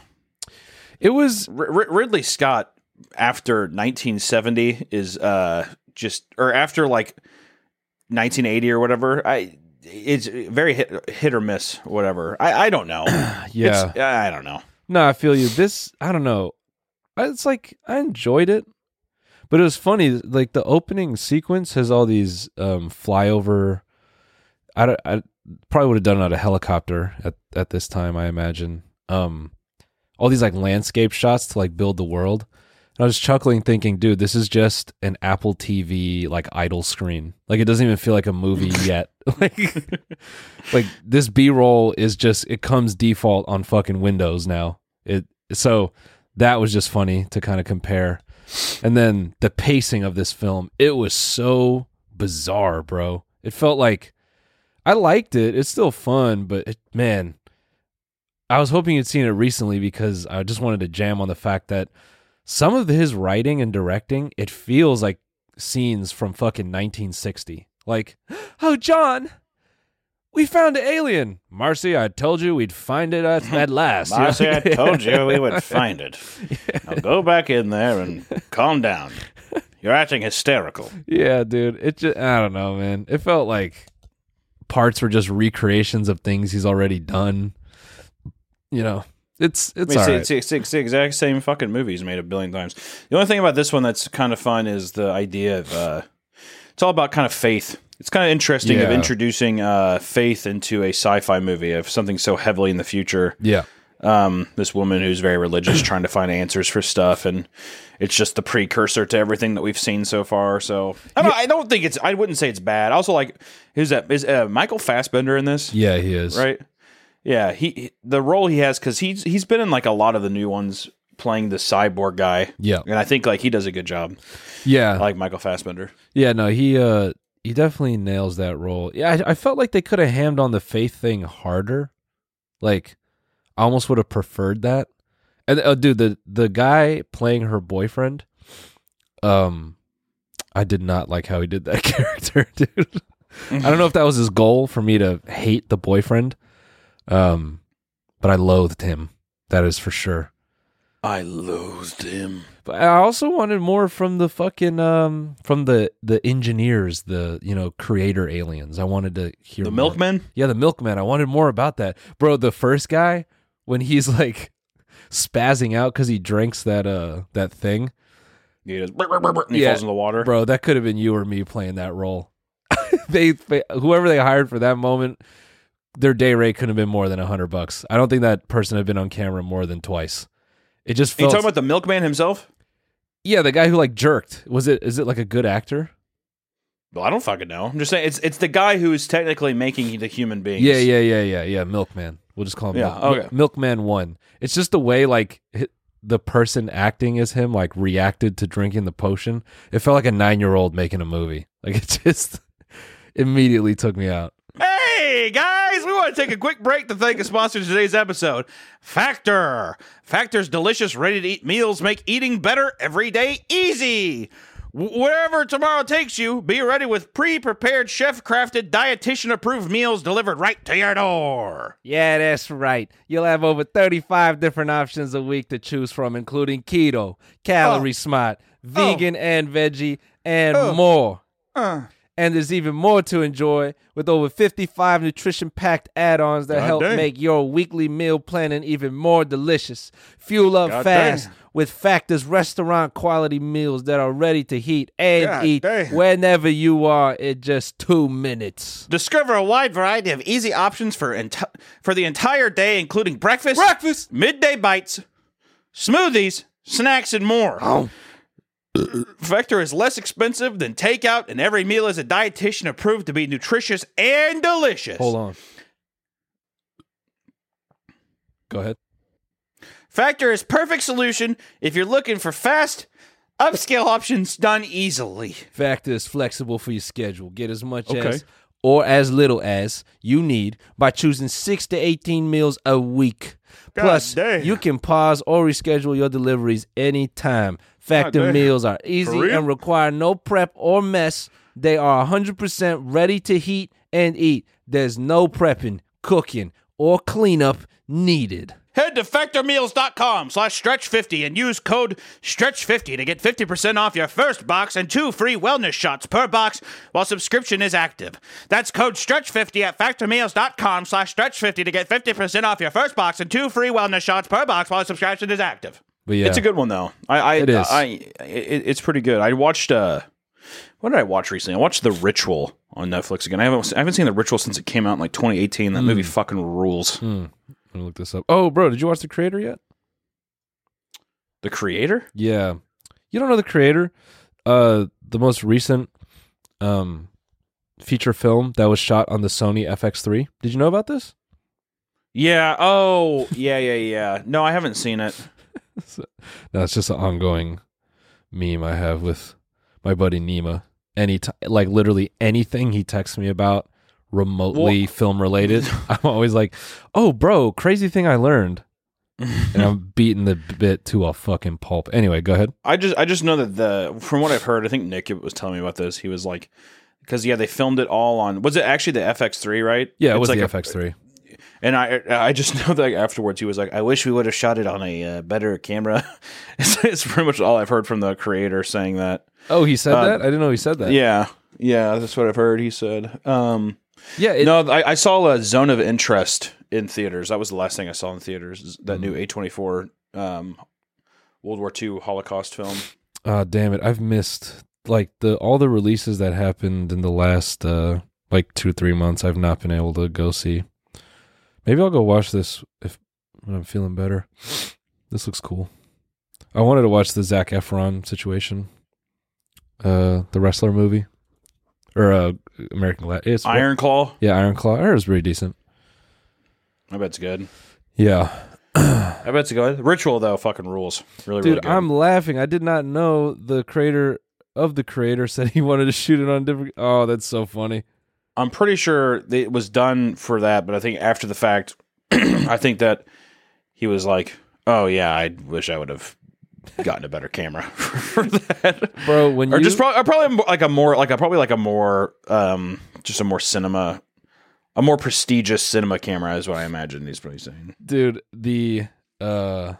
It was R- R- Ridley Scott after nineteen seventy is uh just or after like nineteen eighty or whatever. I it's very hit, hit or miss. Whatever. I I don't know. yeah. It's, I don't know. No, I feel you. This, I don't know. I- It's like I enjoyed it, but it was funny. Like the opening sequence has all these um, flyover. I, don't- I probably would have done it out of helicopter at at this time. I imagine um, all these like landscape shots to like build the world. And I was chuckling, thinking, dude, this is just an Apple T V like idle screen. Like it doesn't even feel like a movie yet. like, like this B roll is just it comes default on fucking Windows now. It so that was just funny to kind of compare. And then the pacing of this film, it was so bizarre, bro. It felt like I liked it. It's still fun, but it, man, I was hoping you'd seen it recently because I just wanted to jam on the fact that some of his writing and directing, it feels like scenes from fucking nineteen sixty. Like, oh, John, we found an alien. Marcy, I told you we'd find it at, at last. Marcy, I told you we would find it. Now go back in there and calm down. You're acting hysterical. Yeah, dude. It just, I don't know, man. It felt like parts were just recreations of things he's already done. You know, it's it's I mean, all it's, right. it's, it's, it's the exact same fucking movie he's made a billion times. The only thing about this one that's kind of fun is the idea of uh, it's all about kind of faith. It's kind of interesting of Yeah. introducing uh, faith into a sci-fi movie of something so heavily in the future. Yeah. Um, this woman who's very religious trying to find answers for stuff, and it's just the precursor to everything that we've seen so far. So I don't, I don't think it's. I wouldn't say it's bad. Also, like, who's that? Is uh, Michael Fassbender in this? Yeah, he is. Right. Yeah, he he- the role he has because he's he's been in like a lot of the new ones playing the cyborg guy. Yeah. and I think like he does a good job. Yeah. I like Michael Fassbender. Yeah, no, he uh he definitely nails that role. Yeah, I, I felt like they could have hammed on the faith thing harder. Like, I almost would have preferred that. And uh, dude, the the guy playing her boyfriend, um, I did not like how he did that character, dude. I don't know if that was his goal for me to hate the boyfriend, um, but I loathed him. That is for sure. I loathed him. But I also wanted more from the fucking um from the the engineers, the you know creator aliens. I wanted to hear The more. Milkmen. Yeah, the milkman. I wanted more about that, bro. The first guy when he's like spazzing out because he drinks that uh that thing, He just brr, brr, brr, brr, and he Yeah, falls in the water. bro. That could have been you or me playing that role. they, they whoever they hired for that moment their day rate couldn't have been more than a hundred bucks. I don't think that person had been on camera more than twice. It just Are you felt. talking about the milkman himself? Yeah, the guy who like jerked. Was it? Is it like a good actor? Well, I don't fucking know. I'm just saying it's it's the guy who's technically making the human beings. Yeah, yeah, yeah, yeah, yeah. Milkman. We'll just call him. Yeah, Milk- okay. Milkman One. It's just the way like hi- the person acting as him like reacted to drinking the potion. It felt like a nine year old making a movie. Like it just immediately took me out. Hey guys, we want to take a quick break to thank a sponsor of today's episode, Factor. Factor's delicious, ready-to-eat meals make eating better every day easy. W- wherever tomorrow takes you, be ready with pre-prepared, chef-crafted, dietitian-approved meals delivered right to your door. Yeah, that's right. You'll have over thirty-five different options a week to choose from, including keto, calorie smart, vegan and veggie, and Oh. more. Uh. And there's even more to enjoy with over fifty-five nutrition-packed add-ons that God help dang. make your weekly meal planning even more delicious. Fuel up God fast dang. with Factor's restaurant-quality meals that are ready to heat and God eat dang. whenever you are in just two minutes. Discover a wide variety of easy options for enti- for the entire day, including breakfast, Breakfast! midday bites, smoothies, snacks, and more. Oh. Factor is less expensive than takeout, and every meal is a dietitian approved to be nutritious and delicious. Hold on. Go ahead. Factor is perfect solution if you're looking for fast, upscale options done easily. Factor is flexible for your schedule. Get as much Okay. as or as little as you need by choosing six to eighteen meals a week. God Plus, damn. you can pause or reschedule your deliveries anytime. Factor damn. meals are easy real? and require no prep or mess. They are one hundred percent ready to heat and eat. There's no prepping, cooking, or cleanup needed. Head to factormeals.com slash stretch50 and use code stretch fifty to get fifty percent off your first box and two free wellness shots per box while subscription is active. That's code stretch fifty at factormeals.com slash stretch fifty to get fifty percent off your first box and two free wellness shots per box while subscription is active. But yeah, It's a good one though. I, I It is. I, it, it's pretty good. I watched uh, what did I watch recently? I watched The Ritual on Netflix again. I haven't I haven't seen The Ritual since it came out in like twenty eighteen. That movie fucking rules. Hmm. I'm gonna look this up. Oh, bro, did you watch The Creator yet? The Creator? Yeah. You don't know The Creator? Uh, the most recent um feature film that was shot on the Sony F X three. Did you know about this? Yeah. Oh, yeah, yeah, yeah. No, I haven't seen it. No, it's just an ongoing meme I have with my buddy Nima. Any t- like literally anything he texts me about remotely Well- film related, I'm always like, "Oh, bro, crazy thing I learned," and I'm beating the bit to a fucking pulp. Anyway, go ahead. I just I just know that the from what I've heard, I think Nick was telling me about this. He was like, because yeah, they filmed it all on. Was it actually the F X three? Right? Yeah, it It's was like the a- F X three. And I I just know that afterwards he was like, I wish we would have shot it on a uh, better camera. it's, it's pretty much all I've heard from the creator saying that. Oh, he said Uh, that? I didn't know he said that. Yeah, yeah, that's what I've heard. He said. Um, Yeah, it, no, I, I saw a Zone of Interest in theaters. That was the last thing I saw in theaters. is That new A twenty-four um, World War Two Holocaust film. Oh, damn it. I've missed like the all the releases that happened in the last uh like two, three months I've not been able to go see. Maybe I'll go watch this if when I'm feeling better. This looks cool. I wanted to watch the Zac Efron situation. Uh the wrestler movie. Or uh American Glad it's Iron Claw. Yeah, Iron Claw. I heard it was pretty decent. I bet it's good. Yeah. I bet it's good. Ritual though, fucking rules. Really, really Dude, good. I'm laughing. I did not know the creator of the creator said he wanted to shoot it on different. Oh, that's so funny. I'm pretty sure that it was done for that, but I think after the fact, I think that he was like, "Oh yeah, I wish I would have gotten a better camera for that." Bro, when Or you just probably, or probably like a more like a probably like a more um just a more cinema, a more prestigious cinema camera is what I imagine he's probably saying. dude, the uh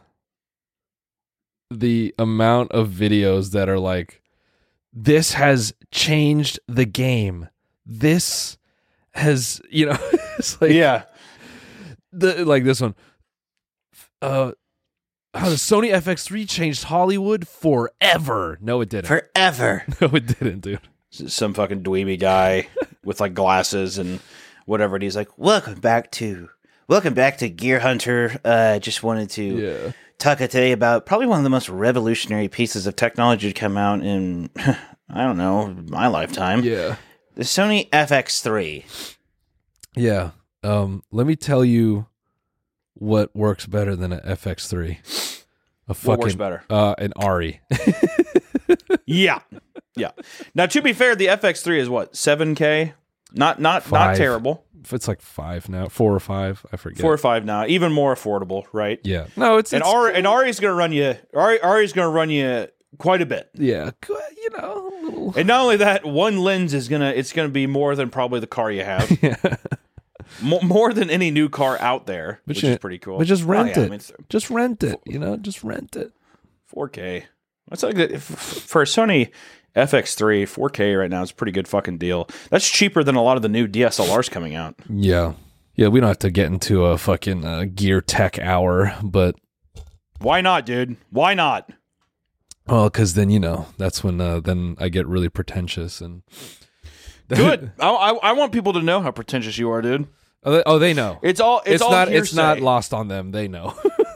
the amount of videos that are like, this has changed the game. This has, you know, it's like Yeah, the like this one. Uh how the Sony F X three changed Hollywood forever. No, it didn't. Forever. No, it didn't, dude. some fucking dweeby guy with like glasses and whatever. And he's like, Welcome back to welcome back to Gear Hunter. Uh, just wanted to Yeah. talk today about probably one of the most revolutionary pieces of technology to come out in I don't know my lifetime. Yeah. The Sony F X three. Yeah. Um, let me tell you what works better than an F X three. A fucking, What works better? Uh, an Ari. yeah, yeah. Now, to be fair, the F X three is what seven K. Not not not Five. terrible. It's like five now, four or five. I forget. Four or five now, even more affordable, right? Yeah. No, it's And it's, Ari and Ari's going to run you. Ari Ari's going to run you quite a bit. yeah. You know, a little. And not only that, one lens is gonna it's gonna be more than probably the car you have. Yeah. More, more than any new car out there, But which you- is pretty cool. But just Well, rent yeah, I it. mean, it's just rent it. You know, just rent it. four K. That's like that for a Sony F X three. four K right now is a pretty good fucking deal. That's cheaper than a lot of the new D S L Rs coming out. Yeah. Yeah. We don't have to get into a fucking uh, gear tech hour, but Why not, dude? Why not? well, because then you know that's when uh, then I get really pretentious and Good. I, I I want people to know how pretentious you are, dude. oh, they, oh, they know. It's all it's, It's all not. It's hearsay. not lost on them. They know.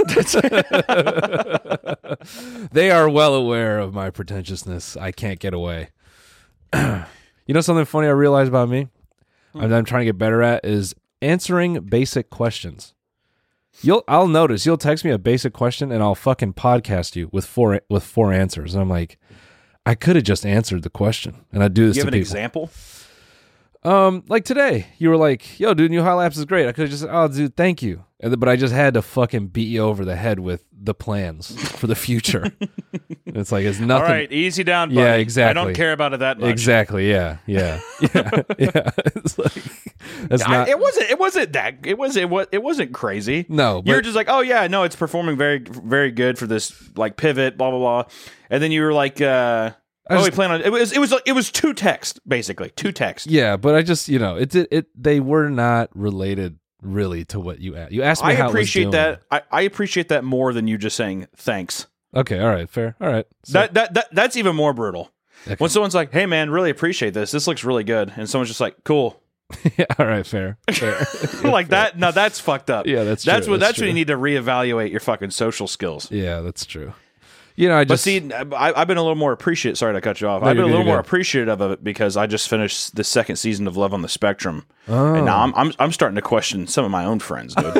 They are well aware of my pretentiousness. I can't get away. You know something funny I realized about me? I'm, I'm trying to get better at is answering basic questions. You'll I'll notice you'll text me a basic question and I'll fucking podcast you with four with four answers. And I'm like, I could have just answered the question. And I do this You to have an people. example? Um, like today, you were like, "Yo, dude, new High Lapse is great." I could have just said, "Oh, dude, thank you," and th- but I just had to fucking beat you over the head with the plans for the future. It's like it's All nothing. right, easy down, buddy. Yeah, I exactly. don't care about it that much. Exactly. Yeah. Yeah. Yeah. Yeah. It's like that's I, not. it wasn't. It wasn't that. It was. It was. It wasn't crazy. No, you were but- just like, oh yeah, no, it's performing very, very good for this like pivot, blah blah blah. And then you were like, uh, I oh, just- we plan on it was. It was. It was two text basically, two text. yeah, but I just you know it did it. They were not related really to what you asked. You asked me I how appreciate it was doing. that. I, I appreciate that more than you just saying thanks. Okay. All right. Fair. All right. So, That, that that that's even more brutal. okay. When someone's like, "Hey man, really appreciate this. This looks really good," and someone's just like, "Cool," Yeah, all right. Fair. Fair. like that. No, that's fucked up. Yeah, that's that's true, what that's that's when true. you need to reevaluate your fucking social skills. Yeah, that's true. You know, I But just see, I, I've been a little more appreciative. Sorry to cut you off. No, I've been you're a good, little you're more good. appreciative of it because I just finished the second season of Love on the Spectrum, Oh. and now I'm, I'm I'm starting to question some of my own friends, dude.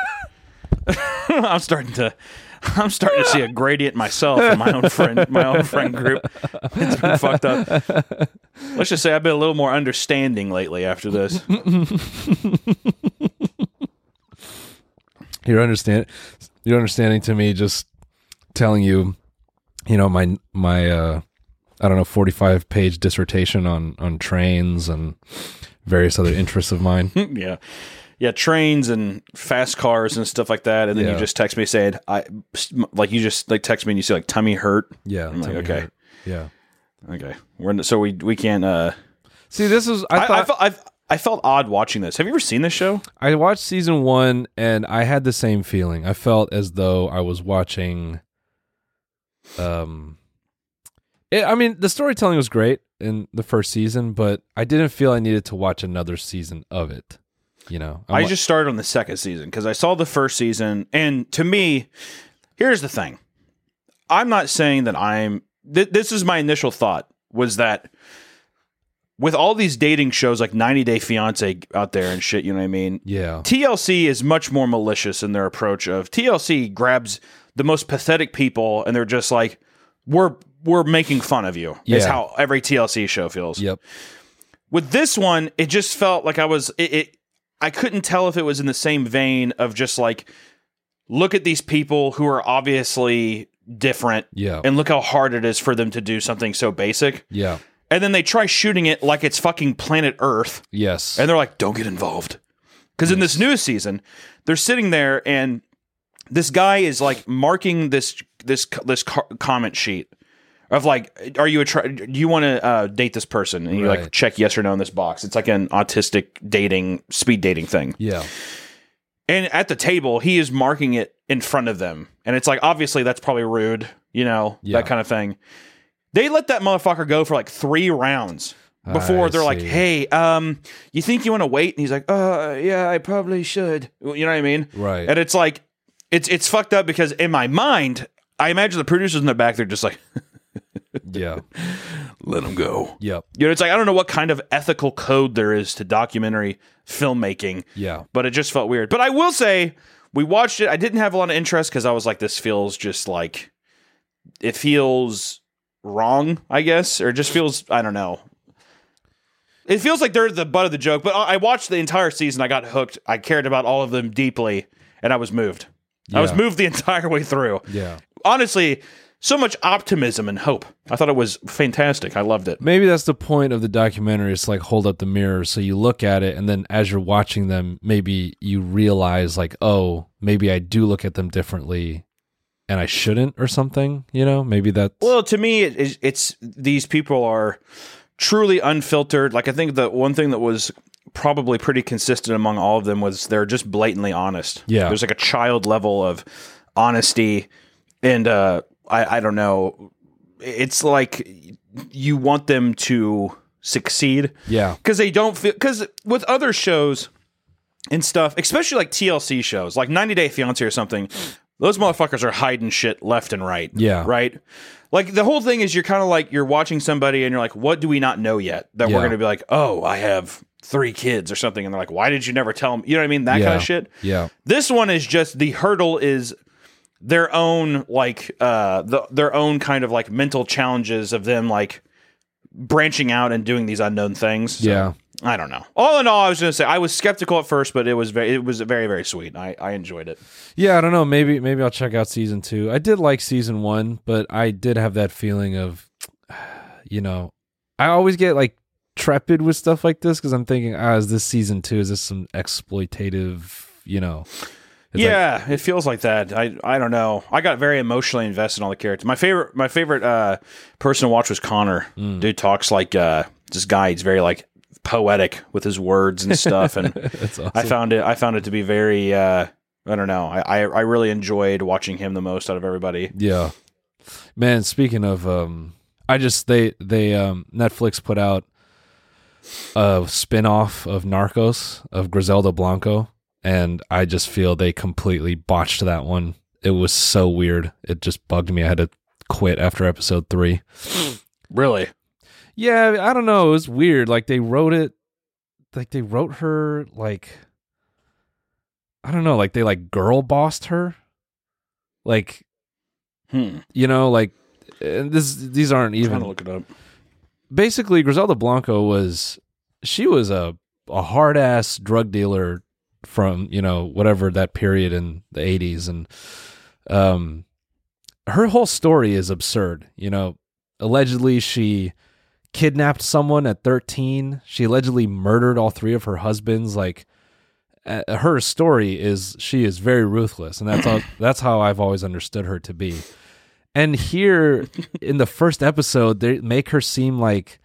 I'm starting to I'm starting to see a gradient myself in my own friend my own friend group. It's been fucked up. Let's just say I've been a little more understanding lately after this. You're understand you're understanding to me just telling you, you know, my my uh I don't know, forty-five page dissertation on on trains and various other interests of mine. yeah. Yeah, trains and fast cars and stuff like that. And then Yeah. you just text me saying, I like you just like text me and you say like tummy hurt. Yeah. I'm like, tell me okay. hurt. Yeah. Okay. We're in, so we we can't uh See, this is I I, I, thought felt I, I felt odd watching this. Have you ever seen this show? I watched season one and I had the same feeling. I felt as though I was watching. Um, it, I mean, the storytelling was great in the first season, but I didn't feel I needed to watch another season of it. You know, I'm I like- just started on the second season because I saw the first season, and to me, here's the thing: I'm not saying that I'm. Th- this is my initial thought was that with all these dating shows like ninety Day Fiance out there and shit, you know what I mean? yeah, T L C is much more malicious in their approach of T L C grabs the most pathetic people and they're just like, we're we're making fun of you. Is Yeah. how every T L C show feels. yep, With this one, it just felt like I was it, it I couldn't tell if it was in the same vein of just like, look at these people who are obviously different yeah, and look how hard it is for them to do something so basic. yeah, And then they try shooting it like it's fucking planet Earth. yes, And they're like, don't get involved. Because in this newest season, they're sitting there and this guy is like marking this this this co- comment sheet of like, are you a try- do you want to uh, date this person? And you like Right. check yes or no in this box. It's like an autistic dating, speed dating thing. yeah, And at the table, he is marking it in front of them. And it's like, obviously that's probably rude, you know, Yeah. that kind of thing. They let that motherfucker go for like three rounds. before I they're like, see. hey, um, you think you want to wait? And he's like, uh, yeah, I probably should. You know what I mean? Right. And it's like, it's it's fucked up because in my mind, I imagine the producers in the back, they're just like, Yeah. let him go. Yep. You know, it's like, I don't know what kind of ethical code there is to documentary filmmaking, Yeah. but it just felt weird. But I will say, we watched it. I didn't have a lot of interest because I was like, this feels just like, it feels wrong, I guess, or it just feels, I don't know. It feels like they're the butt of the joke, but I watched the entire season. I got hooked. I cared about all of them deeply, and I was moved. I was Yeah. moved the entire way through. Yeah. Honestly, so much optimism and hope. I thought it was fantastic. I loved it. Maybe that's the point of the documentary. It's like hold up the mirror so you look at it, and then as you're watching them, maybe you realize like, oh, maybe I do look at them differently and I shouldn't or something, you know? Maybe that's... Well, to me, it, it's, it's these people are truly unfiltered. Like, I think the one thing that was probably pretty consistent among all of them was they're just blatantly honest. Yeah. There's like a child level of honesty, and uh, I, I don't know. It's like you want them to succeed. Yeah. Because they don't feel... Because with other shows and stuff, especially like T L C shows, like ninety Day Fiancé or something, those motherfuckers are hiding shit left and right. Yeah. Right? Like, the whole thing is you're kind of like, you're watching somebody and you're like, what do we not know yet? That Yeah. we're going to be like, oh, I have three kids or something. And they're like, why did you never tell them? You know what I mean? That Yeah. kind of shit. Yeah. This one is just, the hurdle is their own, like, uh, the, their own kind of like mental challenges of them, like, branching out and doing these unknown things. So, Yeah. I don't know. All in all, I was going to say, I was skeptical at first, but it was very, it was very, very sweet. I, I enjoyed it. Yeah, I don't know. Maybe maybe I'll check out season two. I did like season one, but I did have that feeling of, you know, I always get like trepid with stuff like this because I'm thinking, ah, is this season two? Is this some exploitative, you know? It's yeah, it feels like that. I I don't know. I got very emotionally invested in all the characters. My favorite my favorite uh, person to watch was Connor. Mm. Dude talks like uh, this guy. He's very like poetic with his words and stuff, and like, that's awesome. I found it I found it to be very. Uh, I don't know. I, I I really enjoyed watching him the most out of everybody. Yeah. Man, speaking of um I just they they um Netflix put out a spin-off of Narcos of Griselda Blanco, and I just feel they completely botched that one. It was so weird. It just bugged me. I had to quit after episode three. Really? Yeah, I don't know. It was weird. Like they wrote it like they wrote her like I don't know, like they like girl bossed her. Like Hmm. you know, like and this these aren't I'm trying even to look it up. basically Griselda Blanco was she was a a hard ass drug dealer from, you know, whatever that period in the eighties, and um her whole story is absurd, you know. Allegedly she kidnapped someone at thirteen. She allegedly murdered all three of her husbands. Like uh, her story is she is very ruthless, and that's all, that's how I've always understood her to be. And here in the first episode, they make her seem like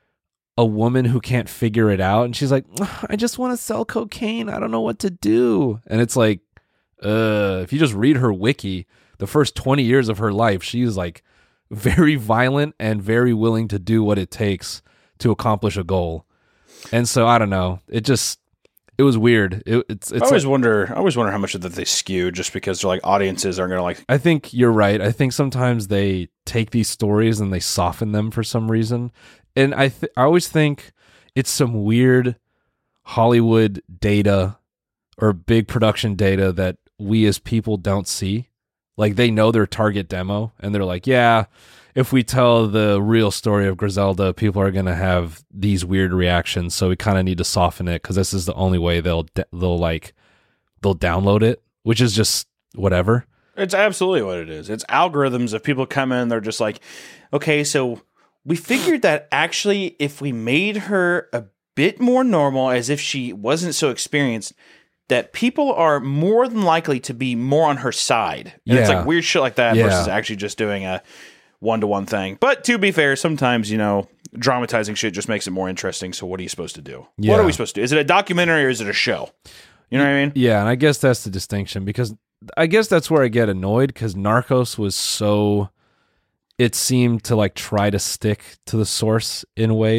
a woman who can't figure it out, and she's like, I just want to sell cocaine. I don't know what to do. And it's like, uh, if you just read her wiki, the first twenty years of her life, she's like very violent and very willing to do what it takes to accomplish a goal. And so I don't know. It just it was weird. It, it's it's I always like, wonder. I always wonder how much of that they skew, just because they're like audiences aren't going to like. I think you're right. I think sometimes they take these stories and they soften them for some reason. And I th- I always think it's some weird Hollywood data or big production data that we as people don't see. Like they know their target demo and they're like, yeah, if we tell the real story of Griselda, people are going to have these weird reactions. So we kind of need to soften it because this is the only way they'll, they'll like, they'll download it, which is just whatever. It's absolutely what it is. It's algorithms. If people come in, they're just like, okay, so we figured that actually if we made her a bit more normal, as if she wasn't so experienced, that people are more than likely to be more on her side. And it's Yeah. like weird shit like that Yeah. versus actually just doing a one-to-one thing. But to be fair, sometimes, you know, dramatizing shit just makes it more interesting. So what are you supposed to do? Yeah. What are we supposed to do? Is it a documentary or is it a show? You know what I mean? Yeah, and I guess that's the distinction because I guess that's where I get annoyed because Narcos was so, it seemed to like try to stick to the source in ways.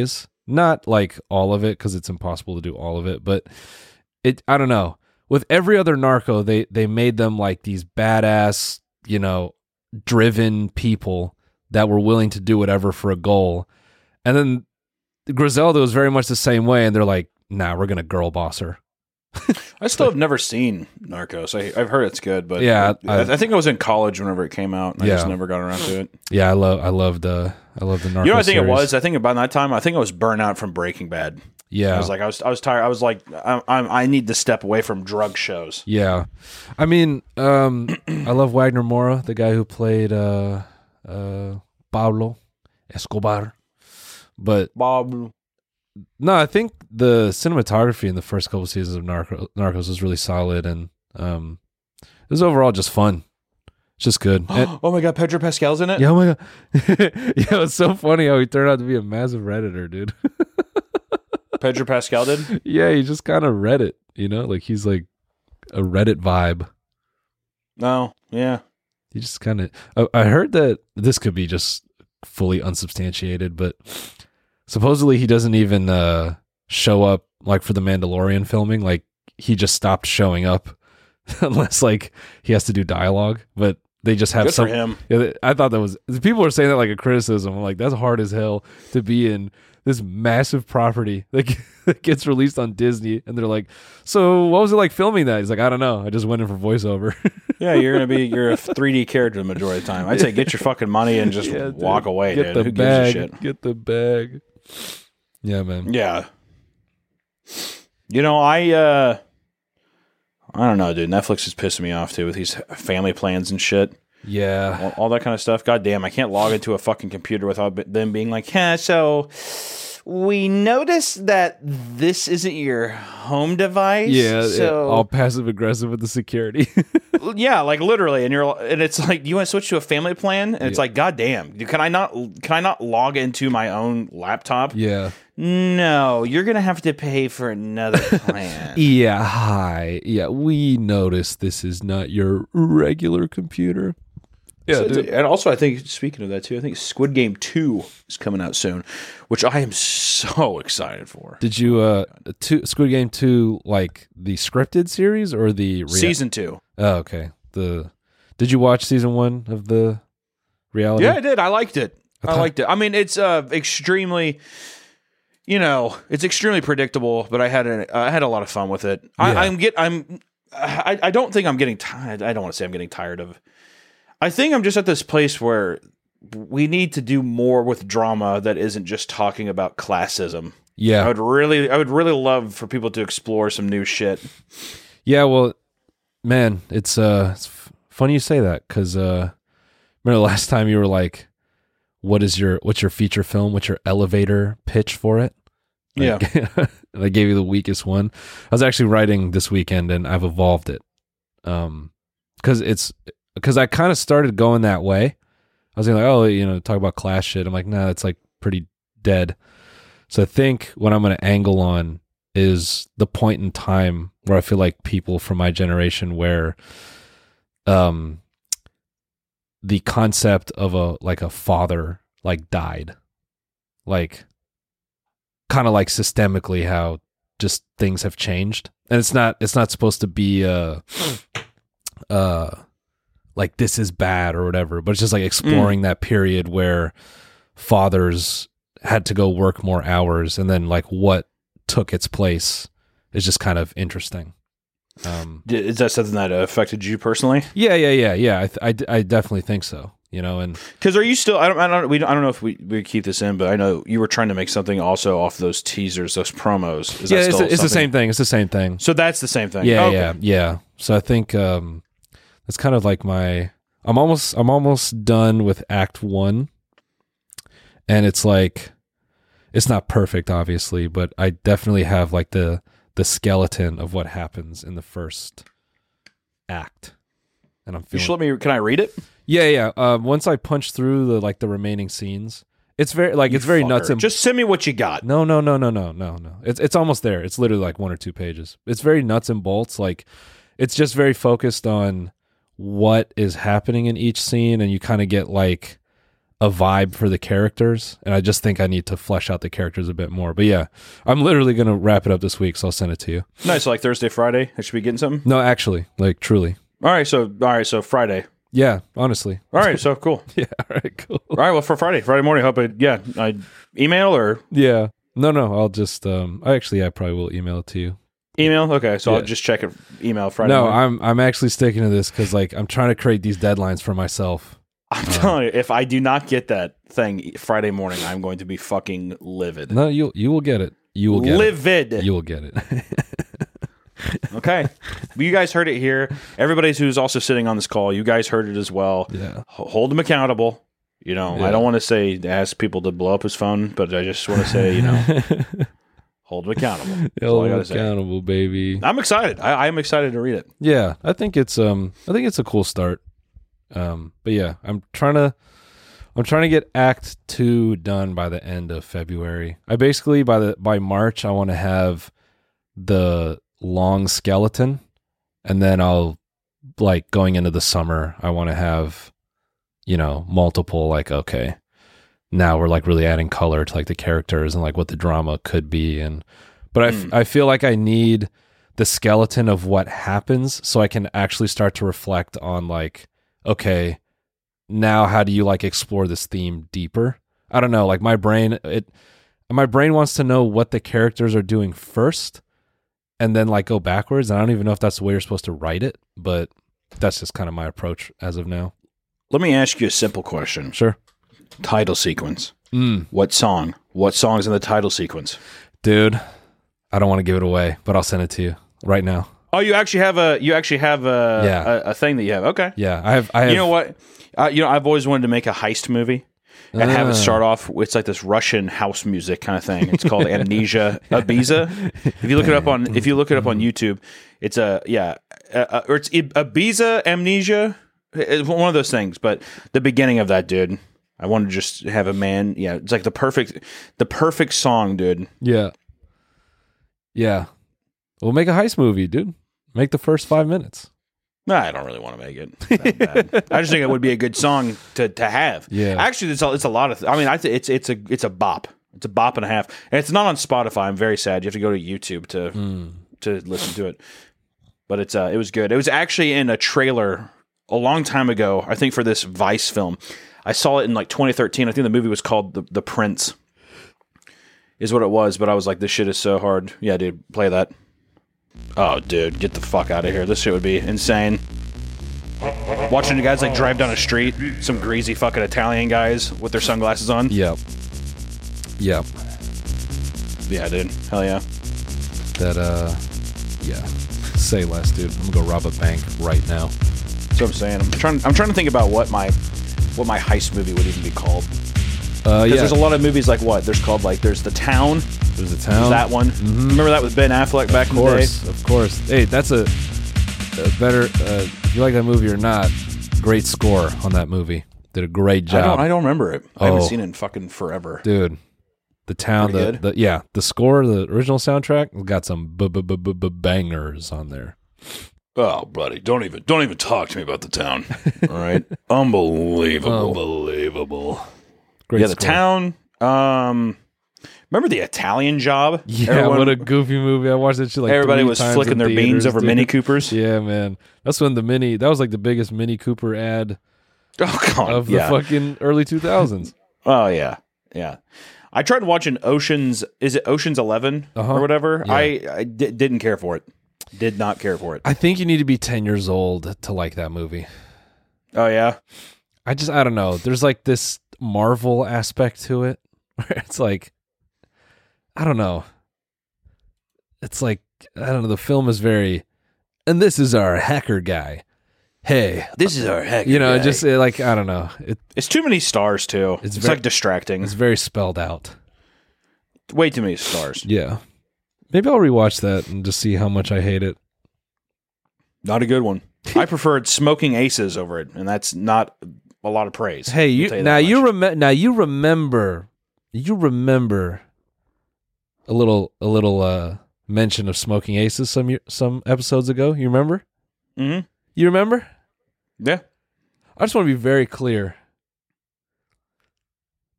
Not like all of it, because it's impossible to do all of it, but it I don't know. With every other narco, they they made them like these badass, you know, driven people that were willing to do whatever for a goal. And then Griselda was very much the same way, and they're like, nah, we're gonna girl boss her. I still have never seen Narcos. I, I've heard it's good, but Yeah, I, I- I think I was in college whenever it came out, and I Yeah. just never got around to it. Yeah, I love I love the I love the narco. You know what I think series. it was? I think about that time, I think I was burnt out from Breaking Bad. Yeah. I was like, I was, I was tired. I was like, I, I, I need to step away from drug shows. Yeah. I mean, um, I love Wagner Moura, the guy who played uh, uh, Pablo Escobar. But Bob, no, I think the cinematography in the first couple seasons of Narco- Narcos was really solid, and um, it was overall just fun. It's just good. And- oh my God, Pedro Pascal's in it. yeah, oh my God. Yeah, it's so funny how he turned out to be a massive Redditor, dude. Pedro Pascal did. Yeah, he just kind of read it, you know? Like, he's like a Reddit vibe. No, yeah. He just kind of. I, I heard that this could be just fully unsubstantiated, but supposedly he doesn't even uh, show up like for the Mandalorian filming. Like, he just stopped showing up unless like he has to do dialogue. But they just have Good some. for him. Yeah, I thought that was. People were saying that like a criticism. I'm like, that's hard as hell to be in this massive property that that gets released on Disney, and they're like, so what was it like filming that? He's like, I don't know. I just went in for voiceover. Yeah, you're gonna be you're a three D character the majority of the time. I'd say get your fucking money and just Yeah, dude. walk away, Get dude. the Who bag. gives a shit? Get the bag. Yeah, man. Yeah. You know, I uh I don't know, dude. Netflix is pissing me off too with these family plans and shit. Yeah. All, all that kind of stuff. God damn, I can't log into a fucking computer without b- them being like, yeah, so we noticed that this isn't your home device. Yeah, yeah, so all passive aggressive with the security. yeah, like literally, and you're and it's like, you want to switch to a family plan, and it's Yeah. like, God damn, can I not can I not log into my own laptop? Yeah. No, you're gonna have to pay for another plan. Yeah, hi. Yeah, we noticed this is not your regular computer. Yeah, So- dude. and also I think, speaking of that too, I think Squid Game two is coming out soon, which I am so excited for. Did you uh two, Squid Game two like the scripted series or the rea- Season two. Oh, okay. The Did you watch season one of the reality? Yeah, I did. I liked it. I I, thought- liked it. I mean, it's uh extremely, you know, it's extremely predictable, but I had a I had a lot of fun with it. Yeah. I, I'm get I'm I, I don't think I'm getting tired. I don't want to say I'm getting tired of. I think I'm just at this place where we need to do more with drama that isn't just talking about classism. I Yeah. would really, I would really love for people to explore some new shit. Yeah, well, man, it's uh it's f- funny you say that, cuz uh remember the last time you were like, what is your what's your feature film? What's your elevator pitch for it? Yeah. Like, and I gave you the weakest one. I was actually writing this weekend, and I've evolved it. Um cuz it's because I kind of started going that way. I was like, oh, you know, talk about class shit. I'm like, nah, it's like pretty dead. So I think what I'm going to angle on is the point in time where I feel like people from my generation, where um the concept of a like a father like died, like kind of like systemically how just things have changed, and it's not it's not supposed to be uh uh like this is bad or whatever, but it's just like exploring that period where fathers had to go work more hours, and then like what took its place is just kind of interesting. Um, Is that something that affected you personally? yeah, yeah, yeah, yeah. I, th- I, d- I definitely think so. You know, and Because are you still? I don't. I don't. We don't, I don't know if we, we keep this in, but I know you were trying to make something also off those teasers, those promos. Is yeah, that it's, still it's the something? same thing. It's the same thing. So that's the same thing. Yeah, Okay. yeah, yeah. So I think um, it's kind of like my. I'm almost. I'm almost done with Act One, and it's like, it's not perfect, obviously, but I definitely have like the the skeleton of what happens in the first act, and I'm You feeling. should let me. Can I read it? Yeah, yeah. Um, once I punch through the like the remaining scenes, it's very like it's very Fucker. nuts and Just send me what you got. no, no, no, no, no, no, no. It's it's almost there. It's literally like one or two pages. It's very nuts and bolts. Like it's just very focused on what is happening in each scene, and you kind of get like a vibe for the characters, and I just think I need to flesh out the characters a bit more. But yeah, I'm literally gonna wrap it up this week, so I'll send it to you. Nice. So like Thursday, Friday, I should be getting something. No, actually, like truly. All right. So all right. So Friday. Yeah, honestly. All right. So cool. Yeah. All right. Cool. All right. Well, for Friday, Friday morning. Hope I yeah. I email or Yeah. No, no. I'll just. Um. I actually, I probably will email it to you. email. Okay. So Yeah. I'll just check it. Email Friday. No, morning. I'm. I'm actually sticking to this because like I'm trying to create these deadlines for myself. I'm telling you, if I do not get that thing Friday morning, I'm going to be fucking livid. No, you you will get it. You will get livid. it. You will get it. Okay. You guys heard it here. Everybody who's also sitting on this call, you guys heard it as well. Yeah. H- hold them accountable. You know, Yeah. I don't want to say ask people to blow up his phone, but I just want to say, you know, hold them accountable. That's all I Hold gotta say. accountable, baby. I'm excited. I, I am excited to read it. Yeah, I think it's um I think it's a cool start. Um but yeah, I'm trying to I'm trying to get act two done by the end of February. I basically by the by March I want to have the long skeleton, and then I'll like going into the summer I want to have, you know, multiple like okay, now we're like really adding color to like the characters and like what the drama could be. And but I, f- Mm. I feel like I need the skeleton of what happens so I can actually start to reflect on like, okay, now how do you like explore this theme deeper? I don't know, like my brain it my brain wants to know what the characters are doing first and then like go backwards. And I don't even know if that's the way you're supposed to write it, but that's just kind of my approach as of now. Let me ask you a simple question. Sure. Title sequence. Mm. What song? What song's in the title sequence? Dude, I don't want to give it away, but I'll send it to you right now. Oh, you actually have a you actually have a Yeah. a, a thing that you have. Okay. Yeah, I have. I have You know what? Uh, you know, I've always wanted to make a heist movie and have it Ah. start off with it's like this Russian house music kind of thing. It's called Amnesia Ibiza. If you look it up on if you look it up on YouTube, it's a yeah, uh, uh, or it's Ibiza Amnesia. It's one of those things. But the beginning of that, dude, I want to just have a man. Yeah, it's like the perfect the perfect song, dude. Yeah. Yeah. We'll make a heist movie, dude. Make the first five minutes. No, I don't really want to make it. That bad. I just think it would be a good song to, to have. Yeah. Actually, it's a, it's a lot of. Th- I mean, I th- it's it's a it's a bop. It's a bop and a half, and it's not on Spotify. I'm very sad. You have to go to YouTube to Mm. to listen to it. But it's uh, it was good. It was actually in a trailer a long time ago. I think for this Vice film, I saw it in like twenty thirteen. I think the movie was called The The Prince. Is what it was. But I was like, this shit is so hard. Yeah, dude, play that. Oh, dude, get the fuck out of here. This shit would be insane. Watching the guys like drive down a street, some greasy fucking Italian guys with their sunglasses on. Yep. Yep. Yeah, dude. Hell yeah. That, uh, yeah. Say less, dude. I'm gonna go rob a bank right now. That's what I'm saying. I'm trying. I'm trying to think about what my what my heist movie would even be called. Uh, Because yeah. there's a lot of movies like what? There's called like there's The Town. There's a town. There's that one. Remember that with Ben Affleck back Of in the day? course. Of course. Hey, that's a, a better, uh, if you like that movie or not, great score on that movie. Did a great I job. don't. I don't remember it. I haven't Oh. seen it in fucking forever. Dude, the town, Pretty the, good? the yeah, the score, the original soundtrack got some b- b- b- b- b- bangers on there. Oh, buddy, don't even don't even talk to me about the town. All right, unbelievable. Unbelievable. Great yeah, The score. Town. Um, remember The Italian Job? Yeah, Everyone- what a goofy movie. I watched that shit like everybody three was times flicking in their beans theaters, over dude. Mini Coopers. Yeah, man. That's when the Mini, that was like the biggest Mini Cooper ad Oh god. of the yeah. fucking early two thousands. Oh yeah, yeah. I tried watching Ocean's. Is it Ocean's Eleven Uh-huh. or whatever? Yeah. I, I di- didn't care for it. Did not care for it. I think you need to be ten years old to like that movie. Oh yeah. I just, I don't know. There's like this Marvel aspect to it where it's like, I don't know. It's like, I don't know. The film is very, and this is our hacker guy. Hey, This is our heck. you know, just uh, like, I don't know. It, it's too many stars too. It's It's, very- like distracting. it's very spelled out. Way too many stars. Yeah. Maybe I'll rewatch that and just see how much I hate it. Not a good one. I preferred Smoking Aces over it, and that's not a lot of praise. Hey, I'll you tell now that you much. remember now you remember you remember a little a little uh mention of Smoking Aces some year, some episodes ago. You remember? Mhm. You remember? Yeah. I just want to be very clear.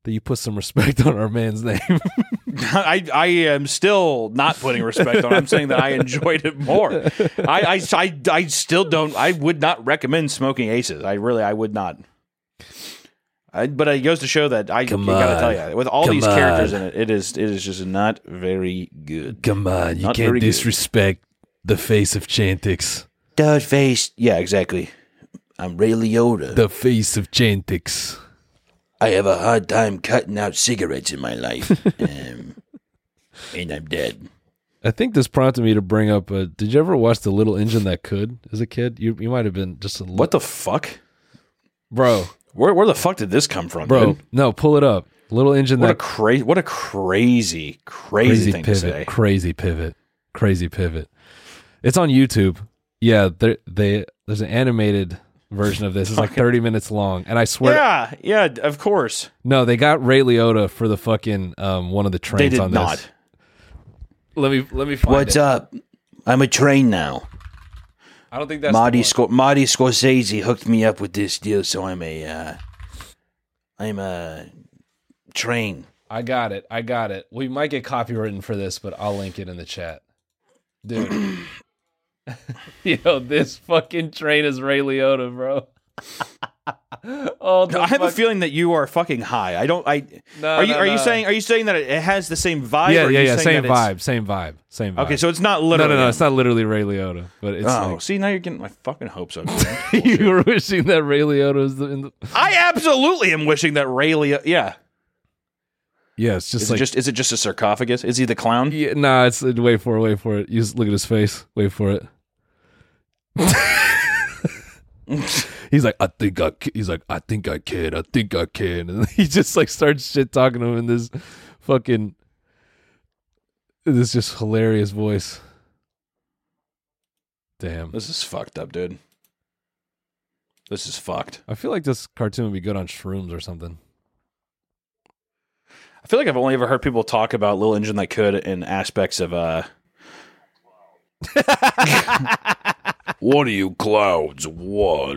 that you put some respect on our man's name. I, I am still not putting respect on it. I'm saying that I enjoyed it more. I, I, I, I still don't. I would not recommend smoking Aces. I really, I would not. I, but it goes to show that I Come gotta on. tell you, with all Come these characters on. in it, it is it is just not very good. Come on, you Not can't very good. disrespect the face of Chantix. Dud face, yeah, exactly. I'm Ray Liotta. The face of Chantix. I have a hard time cutting out cigarettes in my life, um, and I'm dead. I think this prompted me to bring up. Uh, did you ever watch The Little Engine That Could as a kid? You you might have been just a li- What the fuck, bro, Where where the fuck did this come from, bro. dude? No, pull it up. Little Engine What a That crazy, what a crazy, crazy, crazy thing pivot, to say. crazy pivot, crazy pivot. It's on YouTube. Yeah, they they there's an animated version of this. It's like thirty minutes long, and I swear, Yeah, yeah, of course. no, they got Ray Liotta for the fucking um one of the trains They did on not. this. Let me let me find What's it. up? I'm a train now. I don't think that's Marty the one. Scor- Marty Scorsese hooked me up with this deal, so I'm a uh, I'm a train. I got it. I got it. We might get copywritten for this, but I'll link it in the chat. Dude. Yo, this fucking train is Ray Liotta, bro. oh, the I have a fuck- feeling that you are fucking high. I don't. I No, are you no, are you no. saying are you saying that it has the same vibe? Yeah, or are yeah, you yeah. saying Same that it's- vibe, same vibe, same vibe. Okay, so it's not no, literally. no, no. him. It's not literally Ray Liotta, but it's Oh, like see, now you're getting my fucking hopes up. you were wishing that Ray Liotta was the, in the. I absolutely am wishing that Ray Liotta. Yeah, Yeah, it's just is like it just is it just a sarcophagus? Is he the clown? yeah, nah. It's wait for it, wait for it. You just look at his face. Wait for it. He's like, I think I. Ca-. He's like, I think I can. I think I can. And he just like starts shit talking to him in this fucking this just hilarious voice. Damn, This is fucked up, dude. This is fucked. I feel like this cartoon would be good on shrooms or something. I feel like I've only ever heard people talk about Little Engine That Could in aspects of uh. What are you clouds? What?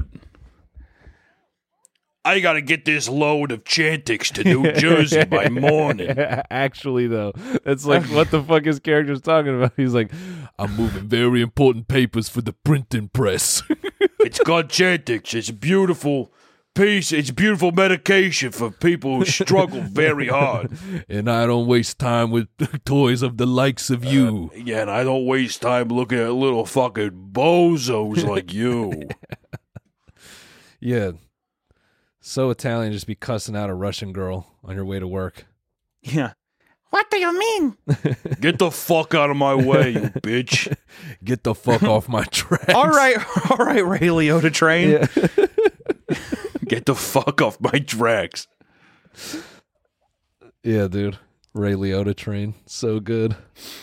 I gotta get this load of Chantix to New Jersey by morning. Actually, though, it's like what the fuck his character's talking about. He's like, I'm moving very important papers for the printing press. It's got Chantix. It's a beautiful piece. It's beautiful medication for people who struggle very hard. And I don't waste time with toys of the likes of you. Yeah, and I don't waste time looking at little fucking bozos like you. Yeah. So Italian, just be cussing out a Russian girl on your way to work. Yeah. What do you mean? Get the fuck out of my way, you bitch. Get the fuck off my tracks. All right, all right, Ray Liotta train. Yeah. Get the fuck off my tracks. Yeah, dude. Ray Liotta train. So good.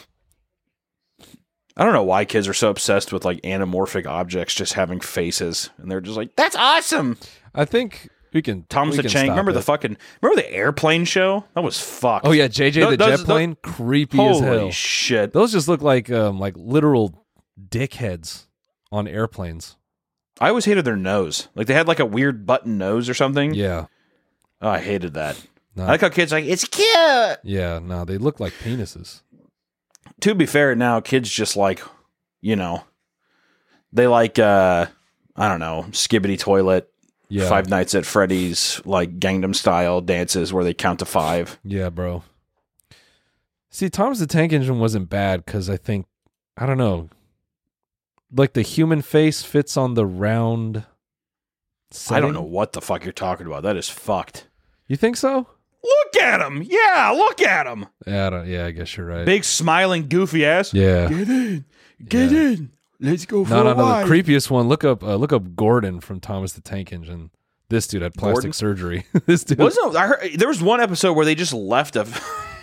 I don't know why kids are so obsessed with like anamorphic objects just having faces, and they're just like, "That's awesome." I think we can. Thomas we the can Tank. stop Remember it. the fucking? Remember the airplane show? That was fucked. Oh yeah, J J Th- the those- jet plane. creepy as Holy hell. shit! Those just look like um like literal dickheads on airplanes. I always hated their nose. Like they had like a weird button nose or something. Yeah. Oh, I hated that. No, I like how kids are like it's cute. yeah, no, they look like penises. To be fair, now kids just like, you know, they like uh I don't know, Skibbity Toilet, Yeah. Five Nights at Freddy's, like Gangnam Style dances where they count to five. Yeah, bro. See, Thomas the Tank Engine wasn't bad because I think I don't know, like the human face fits on the round. I setting. don't know what the fuck you're talking about. That is fucked. You think so? Look at him. Yeah, look at him. Yeah, I don't, yeah, I guess you're right. Big smiling goofy ass. Yeah. Get in. Get Yeah. in. Let's go for No, no, a no. ride. The creepiest one. Look up, uh, look up Gordon from Thomas the Tank Engine. This dude had plastic Gordon? surgery. This dude. Wasn't I heard there was one episode where they just left a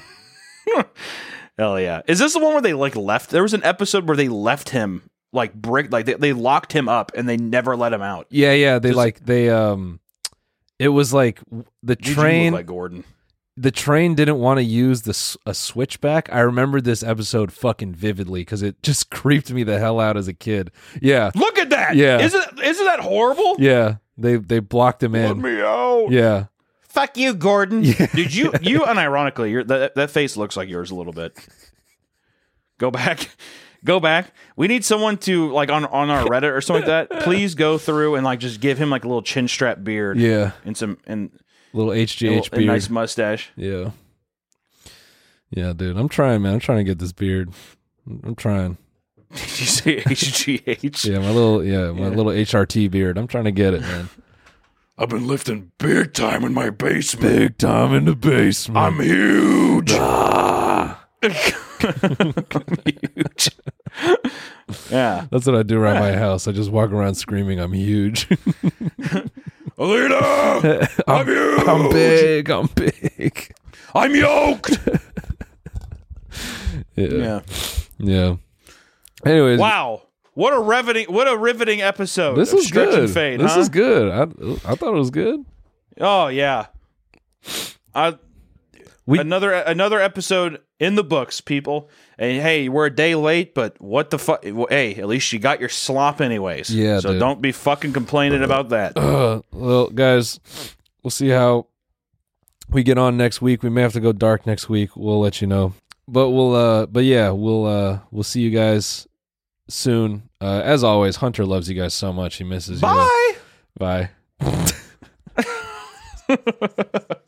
Hell yeah. Is this the one where they like left? There was an episode where they left him like brick like they, they locked him up and they never let him out. Yeah, yeah. They Just- like they um, it was like w- the Did you train. look like Gordon? the train didn't want to use the s- a switchback. I remember this episode fucking vividly because it just creeped me the hell out as a kid. Yeah, Look at that. Yeah. Isn't isn't that horrible? yeah. They they blocked him Let in. me out. Yeah, Fuck you, Gordon. Dude, you you unironically, your that that face looks like yours a little bit. Go back. Go back. We need someone to like on, on our Reddit or something like that. Please go through and like just give him like a little chin strap beard. Yeah. And some and Little H G H a, a beard. nice mustache. Yeah. Yeah, dude. I'm trying, man. I'm trying to get this beard. I'm trying. Did you say H G H? Yeah, my little yeah, my little H R T beard. I'm trying to get it, man. I've been lifting big time in my basement. Big time in the basement. I'm huge. Ah. Huge. Yeah. That's what I do around my house. I just walk around screaming, I'm huge. Alina, I'm, I'm, huge. I'm big. I'm big. I'm yoked. Yeah. Yeah. Yeah. Anyways. Wow. What a riveting what a riveting episode. This of is Stretch good. and Fade, this huh? is good. I I thought it was good. Oh yeah. I We- another another episode in the books, people. And hey, we're a day late, but what the fuck? Hey, at least you got your slop anyways. Yeah, So dude. don't be fucking complaining about that. Uh, well, guys, we'll see how we get on next week. We may have to go dark next week. We'll let you know. But we'll uh but yeah, we'll uh we'll see you guys soon. Uh as always, Hunter loves you guys so much. He misses you. Bye. Bye.